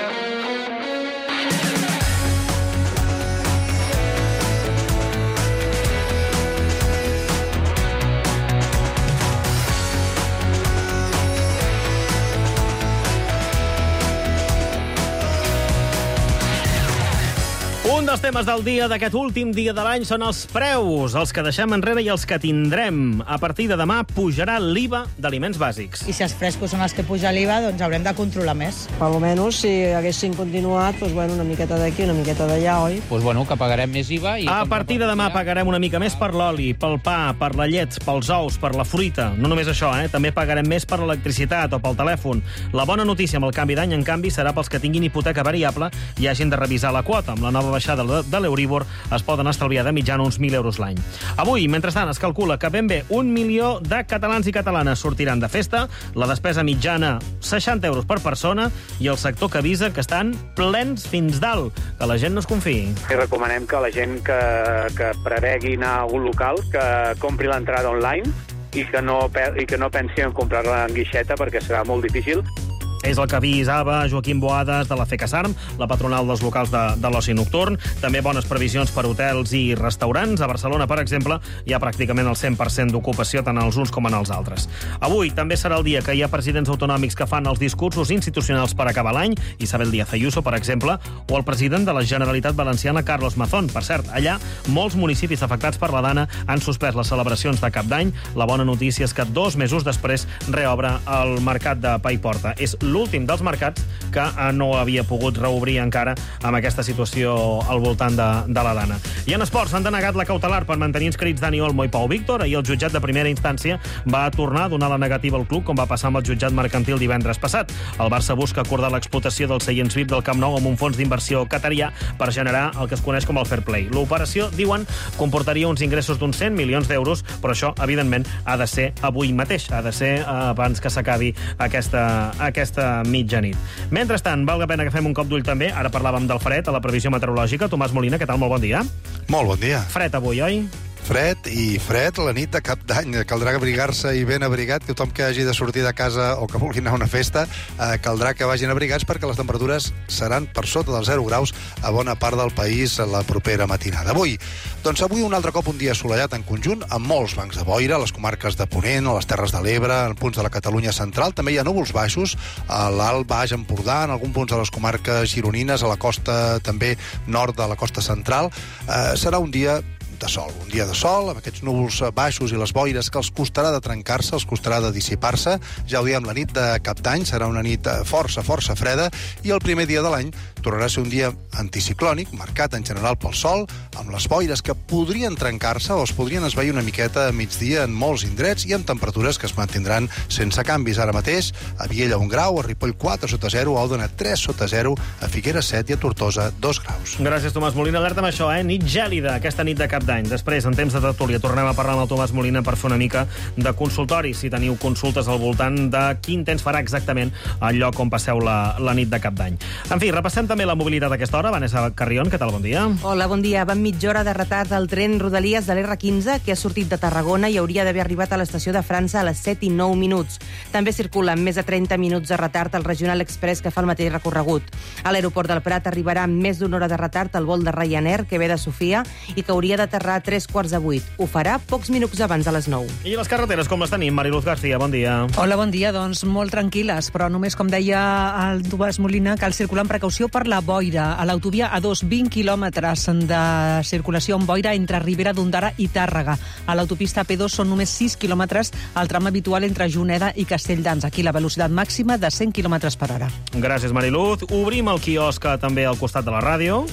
Un dels temes del dia, d'aquest últim dia de l'any, són els preus, els que deixem enrere i els que tindrem. A partir de demà pujarà l'I V A d'aliments bàsics. I si els frescos són els que puja l'I V A, doncs haurem de controlar més. Per almenys, si haguessin continuat, doncs, bueno, una miqueta d'aquí, una miqueta d'allà, oi? Doncs, bueno, que pagarem més I V A. I a partir de demà pagarem una mica més per l'oli, pel pa, per la llet, pels ous, per la fruita. No només això, eh? També pagarem més per l'electricitat o pel telèfon. La bona notícia amb el canvi d'any, en canvi, serà pels que tinguin hipoteca variable i hagin de revisar la quota. Amb la nova baixada de l'Euribor es poden estalviar de mitjana uns mil euros l'any. Avui, mentrestant, es calcula que ben bé un milió de catalans i catalanes sortiran de festa, la despesa mitjana seixanta euros per persona i el sector que avisa que estan plens fins dalt, que la gent no es confiï. I recomanem que la gent que, que prevegui anar a algun local, que compri l'entrada online i que no, i que no pensi en comprar-la en guixeta perquè serà molt difícil. És el que avisava Joaquim Boades de la FECASARM, la patronal dels locals de, de l'oci nocturn. També bones previsions per hotels i restaurants. A Barcelona, per exemple, hi ha pràcticament el cent per cent d'ocupació tant als uns com en els altres. Avui també serà el dia que hi ha presidents autonòmics que fan els discursos institucionals per acabar l'any, Isabel Díaz Ayuso, per exemple, o el president de la Generalitat Valenciana, Carlos Mazón. Per cert, allà molts municipis afectats per la Dana han suspès les celebracions de Cap d'Any. La bona notícia és que dos mesos després reobre el mercat de Pa i Porta. És l'últim dels mercats que no havia pogut reobrir encara amb aquesta situació al voltant de, de la Dana. I en esports s'han denegat la cautelar per mantenir inscrits Dani Olmo i Pau Víctor. Ahir el jutjat de primera instància va tornar a donar la negativa al club, com va passar amb el jutjat mercantil divendres passat. El Barça busca acordar l'explotació dels seients V I P del Camp Nou amb un fons d'inversió qatarià per generar el que es coneix com el fair play. L'operació, diuen, comportaria uns ingressos d'uns cent milions d'euros, però això, evidentment, ha de ser avui mateix, ha de ser abans que s'acabi aquesta, aquesta mitjanit. Mentrestant, val la pena que fem un cop d'ull també. Ara parlàvem del fred a la previsió meteorològica. Tomàs Molina, què tal? Molt bon dia. Molt bon dia. Fred avui, oi? Fred i fred la nit de Cap d'Any. Caldrà abrigar-se i ben abrigat. Tothom que hagi de sortir de casa o que vulgui anar a una festa, eh, caldrà que vagin abrigats perquè les temperatures seran per sota dels zero graus a bona part del país la propera matinada. Avui, doncs avui un altre cop un dia assolellat en conjunt, amb molts bancs de boira, a les comarques de Ponent, a les Terres de l'Ebre, en punts de la Catalunya central. També hi ha núvols baixos a l'Alt Baix Empordà, en alguns punts de les comarques gironines, a la costa també nord de la costa central. Eh, serà un dia de sol, un dia de sol, amb aquests núvols baixos i les boires que els costarà de trencar-se, els costarà de dissipar-se. Ja ho diem, la nit de Cap d'Any serà una nit força, força freda, i el primer dia de l'any tornarà a ser un dia anticiclònic, marcat en general pel sol, amb les boires que podrien trencar-se o es podrien esvair una miqueta a migdia en molts indrets i amb temperatures que es mantindran sense canvis. Ara mateix, a Viella un grau, a Ripoll quatre sota zero, a Òdena tres sota zero, a Figueres set i a Tortosa dos graus. Gràcies, Tomàs Molina. Alerta amb això, eh? Nit gèlida, aquesta nit de Cap d'Any. d'Any. Després, en temps de tertúlia, tornem a parlar amb el Tomàs Molina per fer una mica de consultori, si teniu consultes al voltant de quin temps farà exactament el lloc on passeu la, la nit de Cap d'Any. En fi, repassem també la mobilitat a aquesta hora. Vanessa Carrion, què tal? Bon dia. Hola, bon dia. Va mitja hora de retard del tren Rodalies de l'R quinze, que ha sortit de Tarragona i hauria d'haver arribat a l'estació de França a les set i nou minuts. També circula amb més de trenta minuts de retard el Regional Express, que fa el mateix recorregut. A l'aeroport del Prat arribarà amb més d'una hora de retard el vol de Ryanair, que ve de Sofia, i que hauria d'aterrar a tres quarts de vuit. Ho farà pocs minuts abans de les nou. I les carreteres, com les tenim? Mariluz García, bon dia. Hola, bon dia. Doncs molt tranquil·les, però només, com deia el Tomàs Molina, cal circular amb precaució per la boira. A l'autovia A dos, vint quilòmetres de circulació amb boira entre Ribera d'Ondara i Tàrrega. A l'autopista P dos són només sis quilòmetres al tram habitual entre Juneda i Castelldans. Aquí la velocitat màxima de cent quilòmetres per hora. Gràcies, Mariluz. Obrim el quiosc també al costat de la ràdio.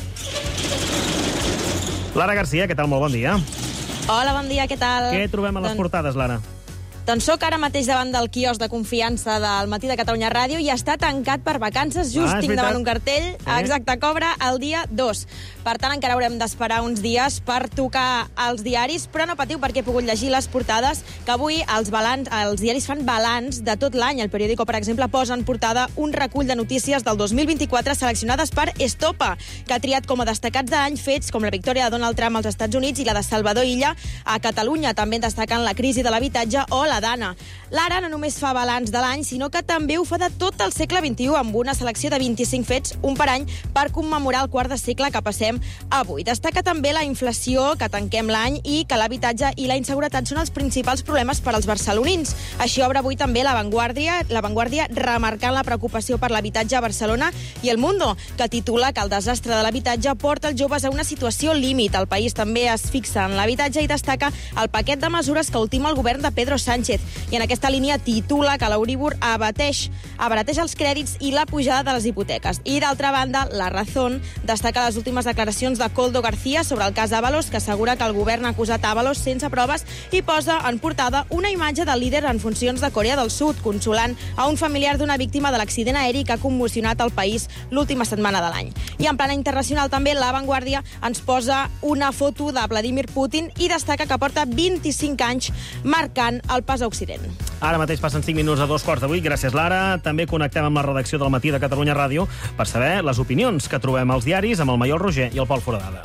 Lara García, què tal? Molt bon dia. Hola, bon dia, què tal? Què trobem a les doncs... portades, Lara? Doncs soc ara mateix davant del quiosc de confiança del Matí de Catalunya Ràdio i està tancat per vacances. Just ah, tinc davant un cartell. Sí. Exacte, cobra el dia dos. Per tant, encara haurem d'esperar uns dies per tocar els diaris, però no patiu perquè he pogut llegir les portades, que avui els, balanç, els diaris fan balanç de tot l'any. El Periódico, per exemple, posa en portada un recull de notícies del dos mil vint-i-quatre seleccionades per Estopa, que ha triat com a destacats d'any fets com la victòria de Donald Trump als Estats Units i la de Salvador Illa a Catalunya. També destaquen la crisi de l'habitatge o la d'Anna. L'Ara no només fa balanç de l'any, sinó que també ho fa de tot el segle vint-i-u, amb una selecció de vint-i-cinc fets, un per any, per commemorar el quart de segle que passem avui. Destaca també la inflació, que tanquem l'any, i que l'habitatge i la inseguretat són els principals problemes per als barcelonins. Així obre avui també La Vanguardia, La Vanguardia remarcant la preocupació per l'habitatge a Barcelona, i El Mundo, que titula que el desastre de l'habitatge porta els joves a una situació límit. El País també es fixa en l'habitatge i destaca el paquet de mesures que ultima el govern de Pedro Sánchez. I en aquesta línia titula que l'Euríbor abateix, abarateix els crèdits i la pujada de les hipoteques. I, d'altra banda, La Razón destaca les últimes declaracions de Koldo García sobre el cas Ábalos, que assegura que el govern ha acusat Ábalos sense proves i posa en portada una imatge del líder en funcions de Corea del Sud, consolant a un familiar d'una víctima de l'accident aeri que ha commocionat el país l'última setmana de l'any. I en plana internacional també La Vanguardia ens posa una foto de Vladimir Putin i destaca que porta vint-i-cinc anys marcant el pas a Occident. Ara mateix passen cinc minuts a dos quarts de vuit. Gràcies, Lara. També connectem amb la redacció del Matí de Catalunya Ràdio per saber les opinions que trobem als diaris amb el Maiol Roger i el Pol Foradada.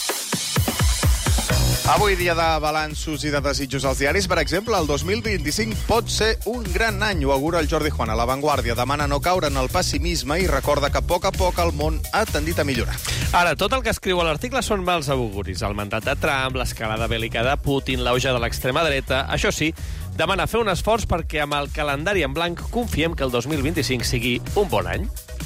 Avui, dia de balanços i de desitjos als diaris. Per exemple, el dos mil vint-i-cinc pot ser un gran any, ho augura el Jordi Juan a La Vanguardia. Demana no caure en el pessimisme i recorda que a poc a poc el món ha tendit a millorar. Ara, tot el que escriu a l'article són mals auguris. El mandat de Trump, l'escalada bèl·lica de Putin, l'auge de l'extrema dreta. Això sí, demana fer un esforç perquè amb el calendari en blanc confiem que el dos mil vint-i-cinc sigui un bon any.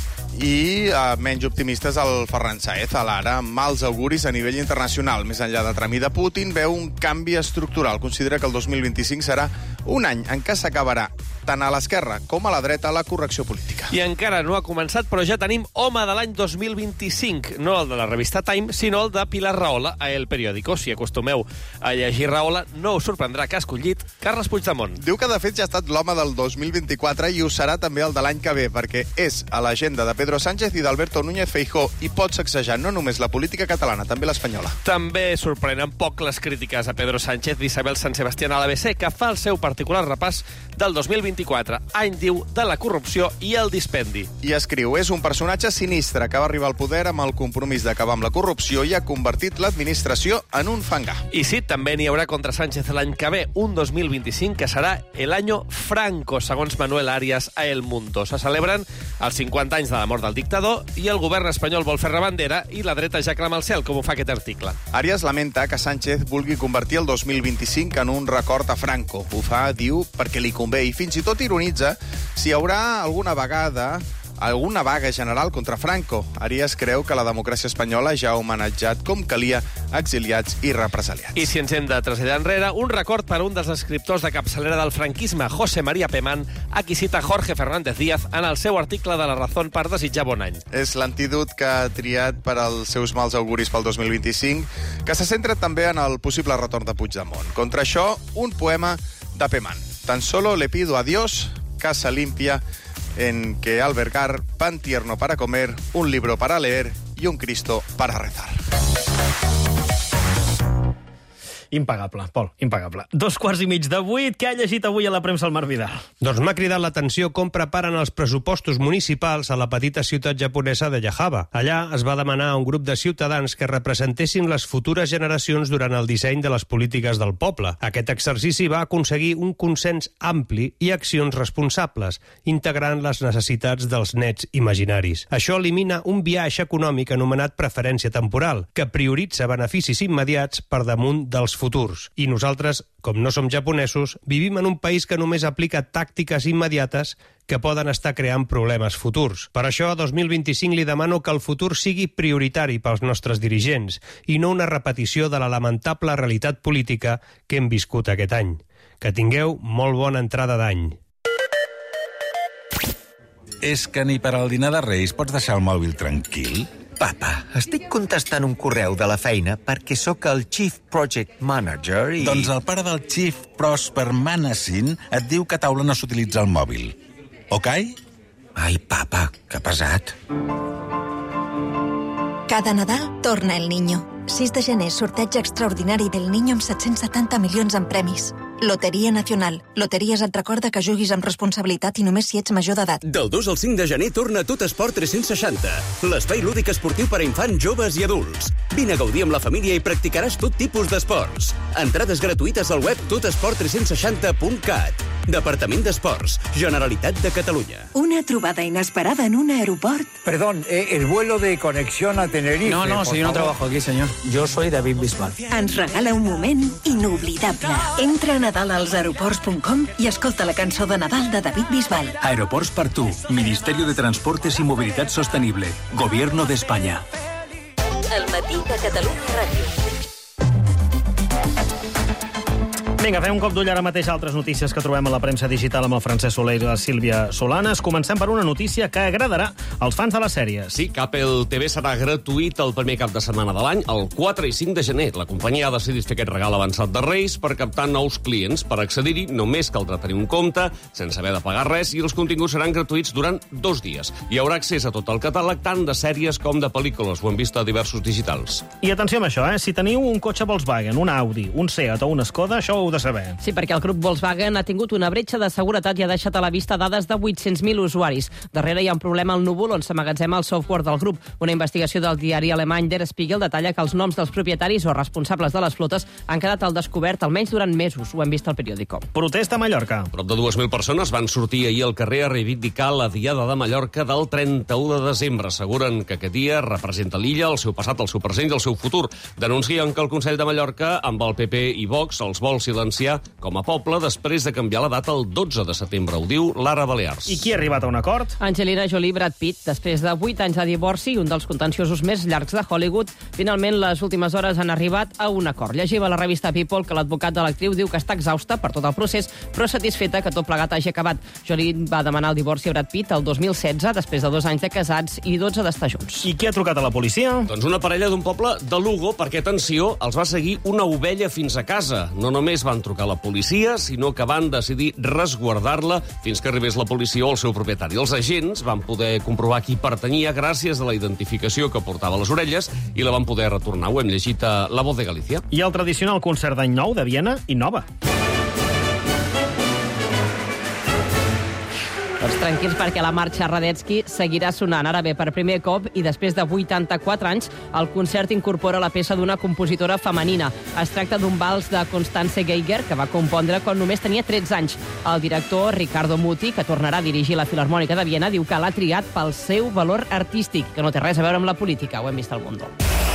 I eh, menys optimistes el Ferran Sáez, a l'Ara, amb mals auguris a nivell internacional. Més enllà de Trump i de Putin, veu un canvi estructural. Considera que el dos mil vint-i-cinc serà un any en què s'acabarà tant a l'esquerra com a la dreta la correcció política. I encara no ha començat, però ja tenim home de l'any dos mil vint-i-cinc. No el de la revista Time, sinó el de Pilar Rahola a El Periódico. Si acostumeu a llegir Rahola, no us sorprendrà que ha escollit Carles Puigdemont. Diu que, de fet, ja ha estat l'home del dos mil vint-i-quatre i ho serà també el de l'any que ve, perquè és a l'agenda de Pedro Sánchez i d'Alberto Núñez Feijóo i pot sacsejar no només la política catalana, també l'espanyola. També sorprenen poc les crítiques a Pedro Sánchez d'Isabel Sant Sebastián a l'A B C, que fa el seu particular repàs del dos mil vint-i-quatre, any, diu, de la corrupció i el dispendi. I escriu, és un personatge sinistre que va arribar al poder amb el compromís d'acabar amb la corrupció i ha convertit l'administració en un fangar. I sí, també n'hi haurà contra Sánchez l'any que ve, un dos mil vint-i-cinc que serà el año Franco, segons Manuel Arias a El Mundo. Se celebren els cinquanta anys de la mort del dictador i el govern espanyol vol fer rebandera i la dreta ja clama al cel, com ho fa aquest article. Arias lamenta que Sánchez vulgui convertir el dos mil vint-i-cinc en un record a Franco. Ho fa, diu, perquè li convé i fins i tot ironitza si hi haurà alguna vegada alguna vaga general contra Franco. Arias creu que la democràcia espanyola ja ha homenatjat com calia exiliats i represaliats. I si ens hem de traslladar enrere, un record per un dels escriptors de capçalera del franquisme, José María Pemán, a qui cita Jorge Fernández Díaz en el seu article de La Razón per desitjar bon any. És l'antídot que ha triat per als seus mals auguris pel dos mil vint-i-cinc, que se centra també en el possible retorn de Puigdemont. Contra això, un poema de Pemán. Tan solo le pido a Dios casa limpia en que albergar pan tierno para comer, un libro para leer y un Cristo para rezar. Impagable, Pol, impagable. Dos quarts i mig de vuit. Què ha llegit avui a la premsa el Marc Vidal? Doncs m'ha cridat l'atenció com preparen els pressupostos municipals a la petita ciutat japonesa de Yahaba. Allà es va demanar a un grup de ciutadans que representessin les futures generacions durant el disseny de les polítiques del poble. Aquest exercici va aconseguir un consens ampli i accions responsables, integrant les necessitats dels nets imaginaris. Això elimina un biaix econòmic anomenat preferència temporal, que prioritza beneficis immediats per damunt dels futurs. I nosaltres, com no som japonesos, vivim en un país que només aplica tàctiques immediates que poden estar creant problemes futurs. Per això, a dos mil vint-i-cinc li demano que el futur sigui prioritari pels nostres dirigents i no una repetició de la lamentable realitat política que hem viscut aquest any. Que tingueu molt bona entrada d'any. És que ni per al dinar de Reis pots deixar el mòbil tranquil? Papa, estic contestant un correu de la feina perquè sóc el Chief Project Manager i... Doncs el pare del Chief Prosper Manassin et diu que a taula no s'utilitza el mòbil. Ok? Ai, papa, que pesat. Cada Nadal torna el Niño. sis de gener, sorteig extraordinari del Niño amb set-cents setanta milions en premis. Loteria Nacional. Loteries et recorda que juguis amb responsabilitat i només si ets major d'edat. Del dos al cinc de gener torna Tot Esport tres-cents seixanta. L'espai lúdic esportiu per a infants, joves i adults. Vine a gaudir amb la família i practicaràs tot tipus d'esports. Entrades gratuïtes al web tot esport tres cents seixanta punt cat. Departament d'Esports, Generalitat de Catalunya. Una trobada inesperada en un aeroport. Perdón, eh, el vuelo de conexión a Tenerife. No, no, si yo no trabajo aquí, señor. Yo soy David Bisbal. Ens regala un moment inoblidable. Entra a nadal als aeroports punt com i escolta la cançó de Nadal de David Bisbal. Aeroports per tu, Ministerio de Transportes y Movilidad Sostenible, Gobierno de España. El matí de Catalunya Ràdio. Vinga, fem un cop d'ull ara mateix a altres notícies que trobem a la premsa digital amb el Francesc Soler i la Sílvia Solanes. Comencem per una notícia que agradarà als fans de les sèries. Sí, Apple T V serà gratuït el primer cap de setmana de l'any, el quatre i cinc de gener. La companyia ha decidit fer aquest regal avançat de Reis per captar nous clients. Per accedir-hi només caldrà tenir un compte, sense haver de pagar res, i els continguts seran gratuïts durant dos dies. Hi haurà accés a tot el catàleg, tant de sèries com de pel·lícules. Ho hem vist a diversos digitals. I atenció amb això, eh? Si teniu un cotxe Volkswagen, un Audi, un Seat o una Skoda, això ho heu de saber. Sí, perquè el grup Volkswagen ha tingut una bretxa de seguretat i ha deixat a la vista dades de vuit-cents mil usuaris. Darrere hi ha un problema al núvol on s'emmagatzema el software del grup. Una investigació del diari alemany Der Spiegel detalla que els noms dels propietaris o responsables de les flotes han quedat al descobert almenys durant mesos. Ho hem vist al periòdico. Protesta a Mallorca. Prop de dues mil persones van sortir ahir al carrer a reivindicar la Diada de Mallorca del trenta-u de desembre. Asseguren que aquest dia representa l'illa, el seu passat, el seu present i el seu futur. Denuncien que el Consell de Mallorca, amb el P P i Vox, els vol silenciar com a poble després de canviar la data el dotze de setembre, ho diu l'Ara Balears. I qui ha arribat a un acord? Angelina Jolie i Brad Pitt. Després de vuit anys de divorci i un dels contenciosos més llargs de Hollywood, finalment les últimes hores han arribat a un acord. Llegim a la revista People que l'advocat de l'actriu diu que està exhausta per tot el procés, però satisfeta que tot plegat hagi acabat. Jolie va demanar el divorci a Brad Pitt el dos mil setze, després de dos anys de casats i dotze d'estar junts. I qui ha trucat a la policia? Doncs una parella d'un poble de Lugo, perquè, atenció, els va seguir una ovella fins a casa. No només van trucar a la policia, sinó que van decidir resguardar-la fins que arribés la policia o el seu propietari. Els agents van poder comprovar qui pertanyia gràcies a la identificació que portava a les orelles i la van poder retornar. Ho hem llegit a La Voz de Galícia. I el tradicional concert d'any nou de Viena i Nova. Doncs tranquils, perquè la marxa Radetzky seguirà sonant ara bé per primer cop i després de vuitanta-quatre anys el concert incorpora la peça d'una compositora femenina. Es tracta d'un vals de Constance Geiger que va compondre quan només tenia tretze anys. El director Riccardo Muti, que tornarà a dirigir la Filarmònica de Viena, diu que l'ha triat pel seu valor artístic, que no té res a veure amb la política. Ho hem vist al Mundo.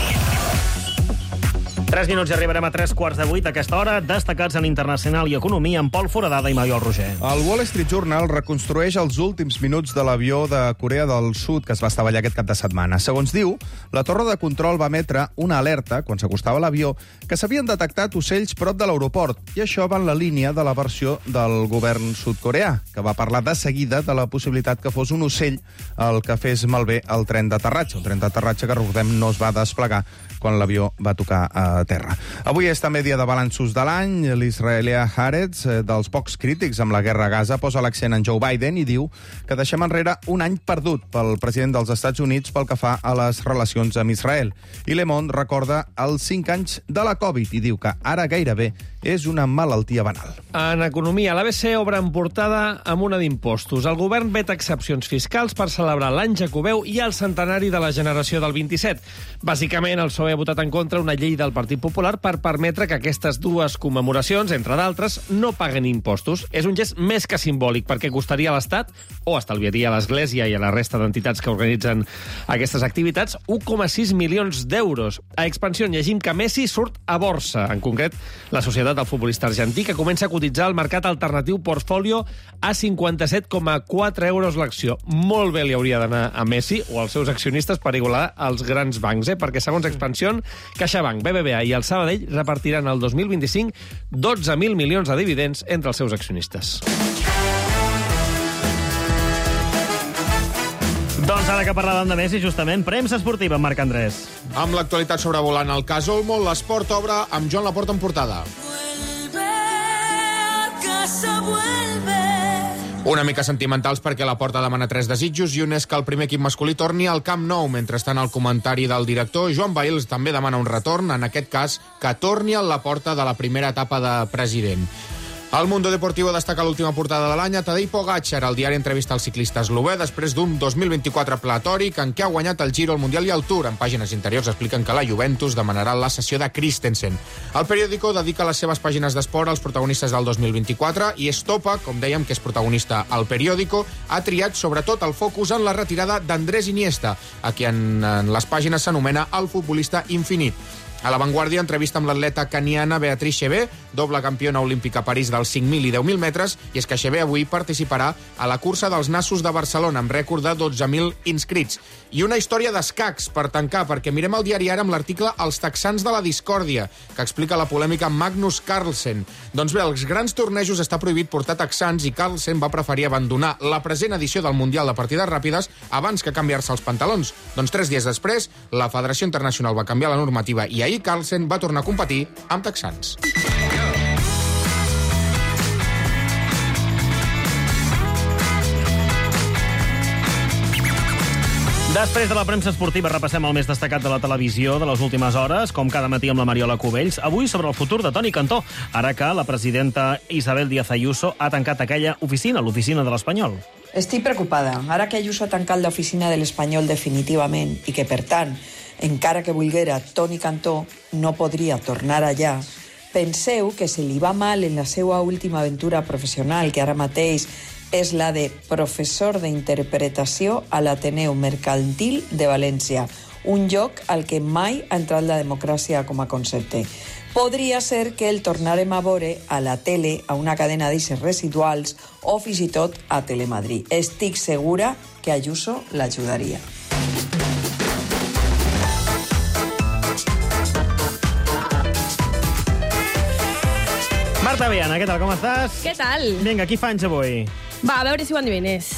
Tres minuts i arribarem a tres quarts de vuit a aquesta hora. Destacats en internacional i economia amb Pol Foradada i Maiol Roger. El Wall Street Journal reconstrueix els últims minuts de l'avió de Corea del Sud que es va estavellar aquest cap de setmana. Segons diu, la torre de control va emetre una alerta, quan s'acostava l'avió, que s'havien detectat ocells prop de l'aeroport. I això va en la línia de la versió del govern sud-coreà, que va parlar de seguida de la possibilitat que fos un ocell el que fes malbé el tren d'aterratge. El tren d'aterratge que, recordem, no es va desplegar quan l'avió va tocar a terra. Avui és també dia de balanços de l'any. L'israelià Haaretz, dels pocs crítics amb la guerra a Gaza, posa l'accent en Joe Biden i diu que deixem enrere un any perdut pel president dels Estats Units pel que fa a les relacions amb Israel. I Le Monde recorda els cinc anys de la Covid i diu que ara gairebé és una malaltia banal. En economia, l'A B C obre en portada amb una d'impostos. El govern veta excepcions fiscals per celebrar l'any jacobeu i el centenari de la generació del vint-i-set. Bàsicament, el P S O E ha votat en contra una llei del Partit Popular per permetre que aquestes dues commemoracions, entre d'altres, no paguen impostos. És un gest més que simbòlic, perquè costaria a l'Estat, o estalviaria a l'Església i a la resta d'entitats que organitzen aquestes activitats, un coma sis milions d'euros. A Expansió llegim que Messi surt a borsa, en concret la societat del futbolista argentí, que comença a cotitzar al mercat alternatiu Portfolio a cinquanta-set coma quatre euros l'acció. Molt bé li hauria d'anar a Messi o als seus accionistes per igualar els grans bancs, eh? Perquè segons Expansió, CaixaBank, B B V A i el Sabadell repartiran el dos mil vint-i-cinc dotze mil milions de dividends entre els seus accionistes. Doncs ara que parlàvem de Messi, justament, premsa esportiva amb Marc Andrés. Amb l'actualitat sobrevolant el cas Olmo, l'esport obre amb Joan Laporta en portada. Una mica sentimentals perquè la Porta demana tres desitjos i un és que el primer equip masculí torni al Camp Nou. Mentrestant, el comentari del director, Joan Bails, també demana un retorn, en aquest cas, que torni a la Porta de la primera etapa de president. El Mundo Deportivo destaca l'última portada de l'any a Tadej Pogačar. El diari entrevista el ciclista eslové després d'un dos mil vint-i-quatre platòric en què ha guanyat el Giro, el Mundial i el Tour. En pàgines interiors expliquen que la Juventus demanarà la cessió de Christensen. El periòdico dedica les seves pàgines d'esport als protagonistes del dos mil vint-i-quatre i Estopa, com dèiem que és protagonista al periòdico, ha triat sobretot el focus en la retirada d'Andrés Iniesta, a qui en, en les pàgines s'anomena el futbolista infinit. A La Vanguardia, entrevista amb l'atleta caniana Beatriz Chevé, doble campiona olímpica a París dels cinc mil i deu mil metres, i és que Chevé avui participarà a la cursa dels nassos de Barcelona, amb rècord de dotze mil inscrits. I una història d'escacs per tancar, perquè mirem el diari Ara amb l'article Els texans de la discòrdia, que explica la polèmica Magnus Carlsen. Doncs bé, als grans tornejos està prohibit portar texans i Carlsen va preferir abandonar la present edició del Mundial de Partides Ràpides abans que canviar-se els pantalons. Doncs tres dies després, la Federació Internacional va canviar la normativa i ahir Carlsen va tornar a competir amb texans. Després de la premsa esportiva repassem el més destacat de la televisió de les últimes hores, com cada matí amb la Mariola Cubells. Avui sobre el futur de Toni Cantó, ara que la presidenta Isabel Díaz Ayuso ha tancat aquella oficina, l'oficina de l'Espanyol. Estic preocupada. Ara que Ayuso ha tancat l'oficina de l'Espanyol definitivament i que, per tant, encara que volguera, Toni Cantó no podria tornar allà, penseu que se li va mal en la seva última aventura professional, que ara mateix és la de professor d'interpretació a l'Ateneu Mercantil de València, un lloc al que mai ha entrat la democràcia com a concepte. Podria ser que el tornarem a veure a la tele, a una cadena d'eixes residuals o fins i tot a Telemadrid. Estic segura que Ayuso l'ajudaria. Marta Viana, què tal, com estàs? Què tal? Vinga, qui fa anys avui? Va, a veure si ho endevines.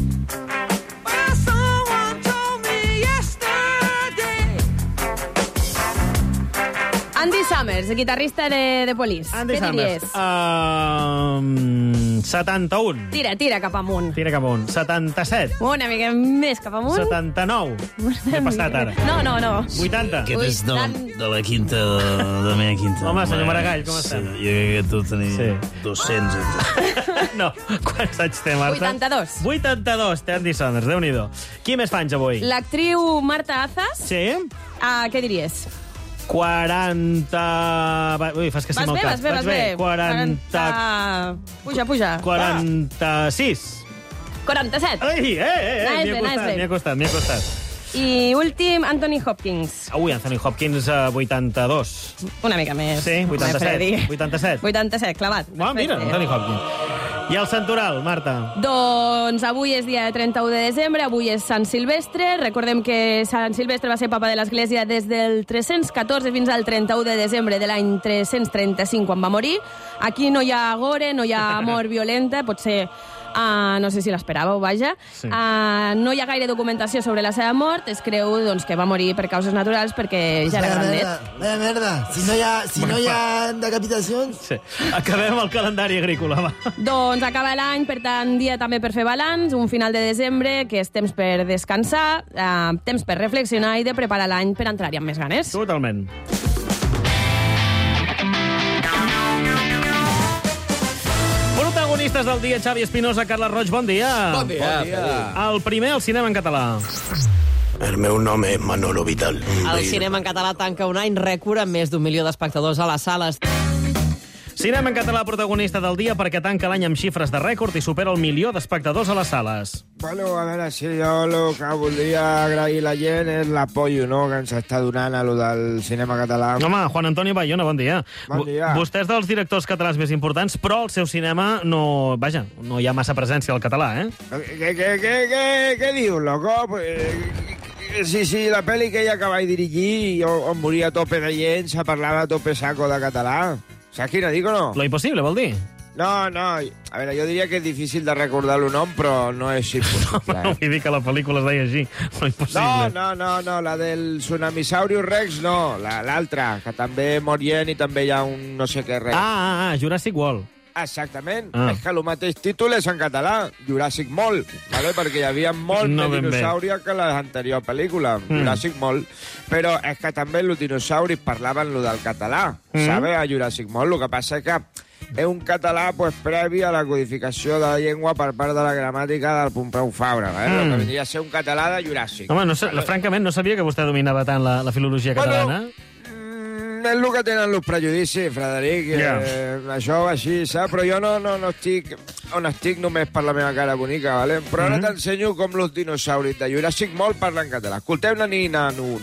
Andy Summers, guitarrista de, de Police. Andy Què Summers. diries? Um, setanta-un. Tira, tira cap amunt. Tira cap amunt. setanta-set. Una mica més cap amunt. setanta-nou. M'he passat ara. No, no, no. vuitanta. Aquest és de, de la quinta, de, de la meva quinta. Home, senyor Maragall, com estem? Sí, jo crec que tu tenies Sí. dos-cents. No, quants anys té, Marta? vuitanta-dos. vuitanta-dos, té Andy Summers, Déu-n'hi-do. Qui més fa anys avui? L'actriu Marta Azas. Sí? Ah, què diries? quaranta... Va, ui, fas que sí Vas amb el bé, cap. vas bé, vas bé. quaranta... Puja, puja. quaranta-sis. quaranta-set. Ai, eh, eh, eh, m'hi ha Nice, costat, nice. m'hi ha costat, m'hi ha costat. I últim, Anthony Hopkins. Ui, Anthony Hopkins, uh, vuitanta-dos. Una mica més. Sí, vuitanta-set. vuitanta-set. vuitanta-set, clavat. Ah, mira, Anthony Hopkins. I el santoral, Marta? Doncs avui és dia trenta-u de desembre, avui és Sant Silvestre. Recordem que Sant Silvestre va ser papa de l'Església des del tres-cents catorze fins al trenta-u de desembre de l'any tres-cents trenta-cinc, quan va morir. Aquí no hi ha gore, no hi ha mort violenta, potser Uh, no sé si l'esperàveu, vaja. Sí. Uh, no hi ha gaire documentació sobre la seva mort. Es creu doncs, que va morir per causes naturals perquè ja era grandet. Vaya merda. Si no hi ha, si no hi ha decapitacions... Sí. Acabem el calendari agrícola, va. Doncs acaba l'any, per tant, dia també per fer balanç, un final de desembre, que és temps per descansar, uh, temps per reflexionar i de preparar l'any per entrar-hi amb més ganes. Totalment. Protagonistes del dia, Xavi Espinosa, Carles Roig, bon dia. Bon dia. Bon dia. El primer, el cinema en català. El meu nom és Manolo Vital. El cinema en català tanca un any rècord amb més d'un milió d'espectadors a les sales. Cinema en català protagonista del dia perquè tanca l'any amb xifres de rècord i supera el milió d'espectadors a les sales. Bueno, a veure, si jo el que voldria agrair a la gent és l'apollo, no?, que ens està donant a lo del cinema català. Home, Juan Antonio Bayona, bon dia. Bon dia. Vostè és dels directors catalans més importants, però el seu cinema no... Vaja, no hi ha massa presència al català, eh? Què, què, què, què, què dius, loco? Sí, sí, la pel·li que ella que vaig dirigir, on moria a tope de gent, se parlava a tope saco de català. Saps quina dic o no? Lo impossible, vol dir? No, no, a veure, jo diria que és difícil de recordar el nom, però no és impossible. No, vull dir que la pel·lícula es deia així, Lo impossible. No, no, no, no, la del Tsunamisaurus Rex no, l'altra, que també mor gent i també hi ha un no sé què Rex. Ah, ah, ah, Jurassic World. Exactament, Ah. és que el mateix títol és en català, Jurassic World, ¿vale? Perquè hi havia molt No no ben més bé. dinosauris que l'anterior pel·lícula, Mm. Jurassic World, però és que també els dinosauris parlaven lo del català, Mm. ¿sabes? A Jurassic World, el que passa és que és un català pues, previ a la codificació de la llengua per part de la gramàtica del Pompeu Fabra, ¿vale? Mm. El que vindria a ser un català de Juràssic. Home, no, sé, francament, no sabia que vostè dominava tant la, la filologia Bueno, catalana. És el que tenen els prejudicis, Frederic. Ja. Eh, això va així, saps? Però jo no, no, no estic on estic només per la meva cara bonica, ¿vale? Però ara Mhm. t'ensenyo com los dinosauris de Jurassic World parlen català. Escolteu-ne ni nanun.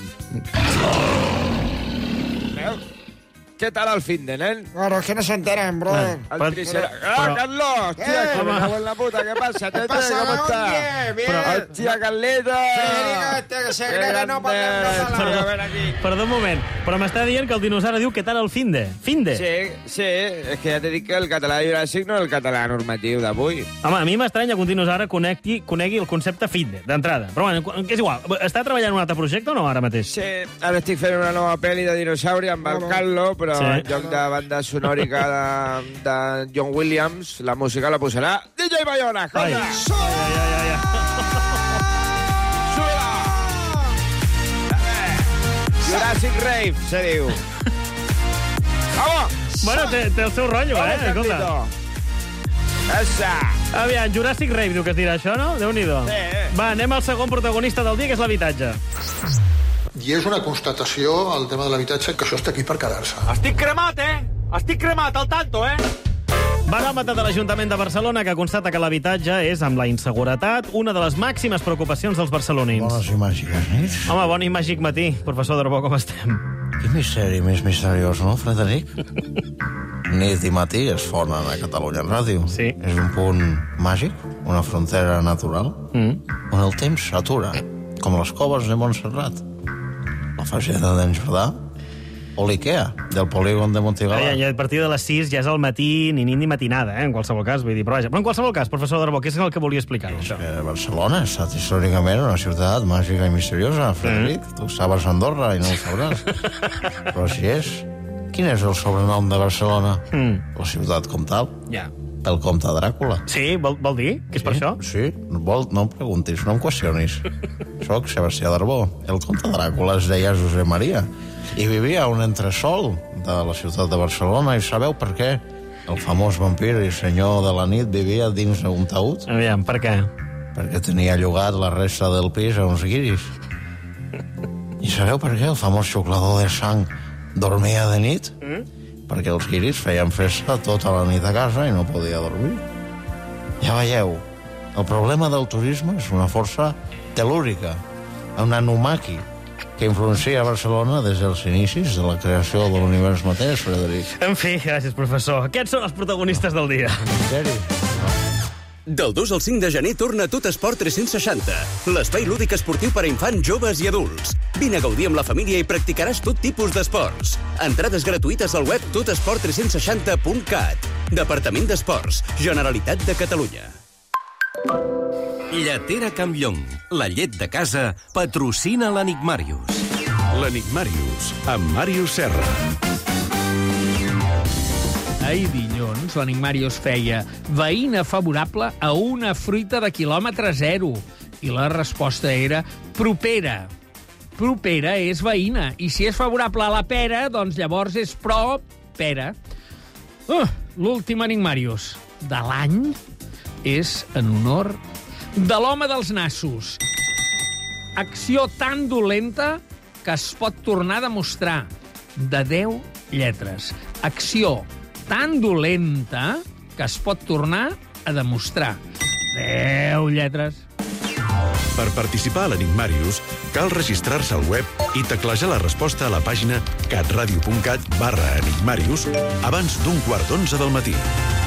Veus? Què tal el fin de, nen? Claro, es que no se enteran, bro. El tricera... Ah, Carlos! Hòstia, Eh, que me home. cago en la puta. ¿Qué pasa, tete? pasa, ¿Cómo estás? oye? Bien. Hòstia, Carleta! Federico, este que se cree que no parlem català. Perdó, a veure aquí. Perdó un moment, però m'està dient que el dinosaure diu què tal el finde? Finde? Sí, sí, és que ja t'he dit que el català de Juràssic no és el català normatiu d'avui. Home, a mi m'estranya que un dinosaure connecti, conegui el concepte finde, d'entrada. Però bueno, és igual. Està treballant en un altre projecte o no, ara mateix? Sí, ara estic fent una nova pel·li de dinosauri amb el Carlo, però Sí. en lloc de banda sonòrica de, de John Williams, la música la posarà D J Bayona, escolta! Ai, ai, ai, ai. Jurassic Rave, se diu. Vamos! Bueno, té, té el seu rotllo, eh? Escolta. Essa! Aviam, Jurassic Rave diu que es dirà això, no? Déu-n'hi-do. Sí. Va, anem al segon protagonista del dia, que és l'habitatge. I és una constatació, el tema de l'habitatge, que això està aquí per quedar-se. Estic cremat, eh? Estic cremat, al tanto, eh? Baròmetre de l'Ajuntament de Barcelona que constata que l'habitatge és, amb la inseguretat, una de les màximes preocupacions dels barcelonins. Bones i màgiques nits. Home, bon i màgic matí. Professor Darbó, com estem? Quin misteri més misteriós, no, Frederic? Nit i matí es fonen a Catalunya Ràdio. Sí. És un punt màgic, una frontera natural, mm. on el temps s'atura, com les coves de Montserrat, la fageda d'en Jordà, o l'Ikea, del polígon de Montigalà. Ja, ja, a partir de les sis ja és el matí, ni nit ni matinada, eh? En qualsevol cas, vull dir, però vaja. Però en qualsevol cas, professor Darbó, què és el que volia explicar, això? Que Barcelona ha estat històricament una ciutat màgica i misteriosa, Frederic. Mm. Tu saps Andorra i no ho sabràs. Però si és... Quin és el sobrenom de Barcelona? Mm. La ciutat comtal. Ja. Pel comte Dràcula. Sí, vol, vol dir? Que és sí, per això? Sí, vol, no em preguntis, no em qüestionis. Soc Sebastià Darbó. El comte Dràcula es deia Josep Maria i vivia a un entresòl de la ciutat de Barcelona. I sabeu per què? El famós vampir i senyor de la nit vivia dins d'un taüt. Aviam, per què? Perquè tenia llogat la resta del pis a uns guiris. I sabeu per què el famós xuclador de sang dormia de nit? Mm? Perquè els guiris feien festa tota la nit a casa i no podia dormir. Ja veieu, el problema del turisme és una força telúrica, un anumaki, que influencia a Barcelona des dels inicis de la creació de l'univers mateix, Frederic. En fi, gràcies, professor. Aquests són els protagonistes del dia. En sèrio? Del dos al cinc de gener torna Tot Esport tres-cents seixanta, l'espai lúdic esportiu per a infants, joves i adults. Vine a gaudir amb la família i practicaràs tot tipus d'esports. Entrades gratuïtes al web tot esport tres cents seixanta punt cat. Departament d'Esports, Generalitat de Catalunya. Lletera Campllong, la llet de casa, patrocina l'Enigmàrius. L'Enigmàrius, amb Màrius Serra. Ahir dilluns, l'Enigmàrius feia veïna favorable a una fruita de quilòmetre zero. I la resposta era propera. Propera és veïna. I si és favorable a la pera, doncs llavors és pro-pera. Uh, L'últim Enigmàrius de l'any és en honor de l'home dels nassos. Acció tan dolenta que es pot tornar a demostrar. De deu lletres. Acció tan dolenta que es pot tornar a demostrar. deu lletres. Per participar a l'Enigmàrius, cal registrar-se al web i teclejar la resposta a la pàgina catradio.cat barra enigmàrius abans d'un quart d'onze del matí.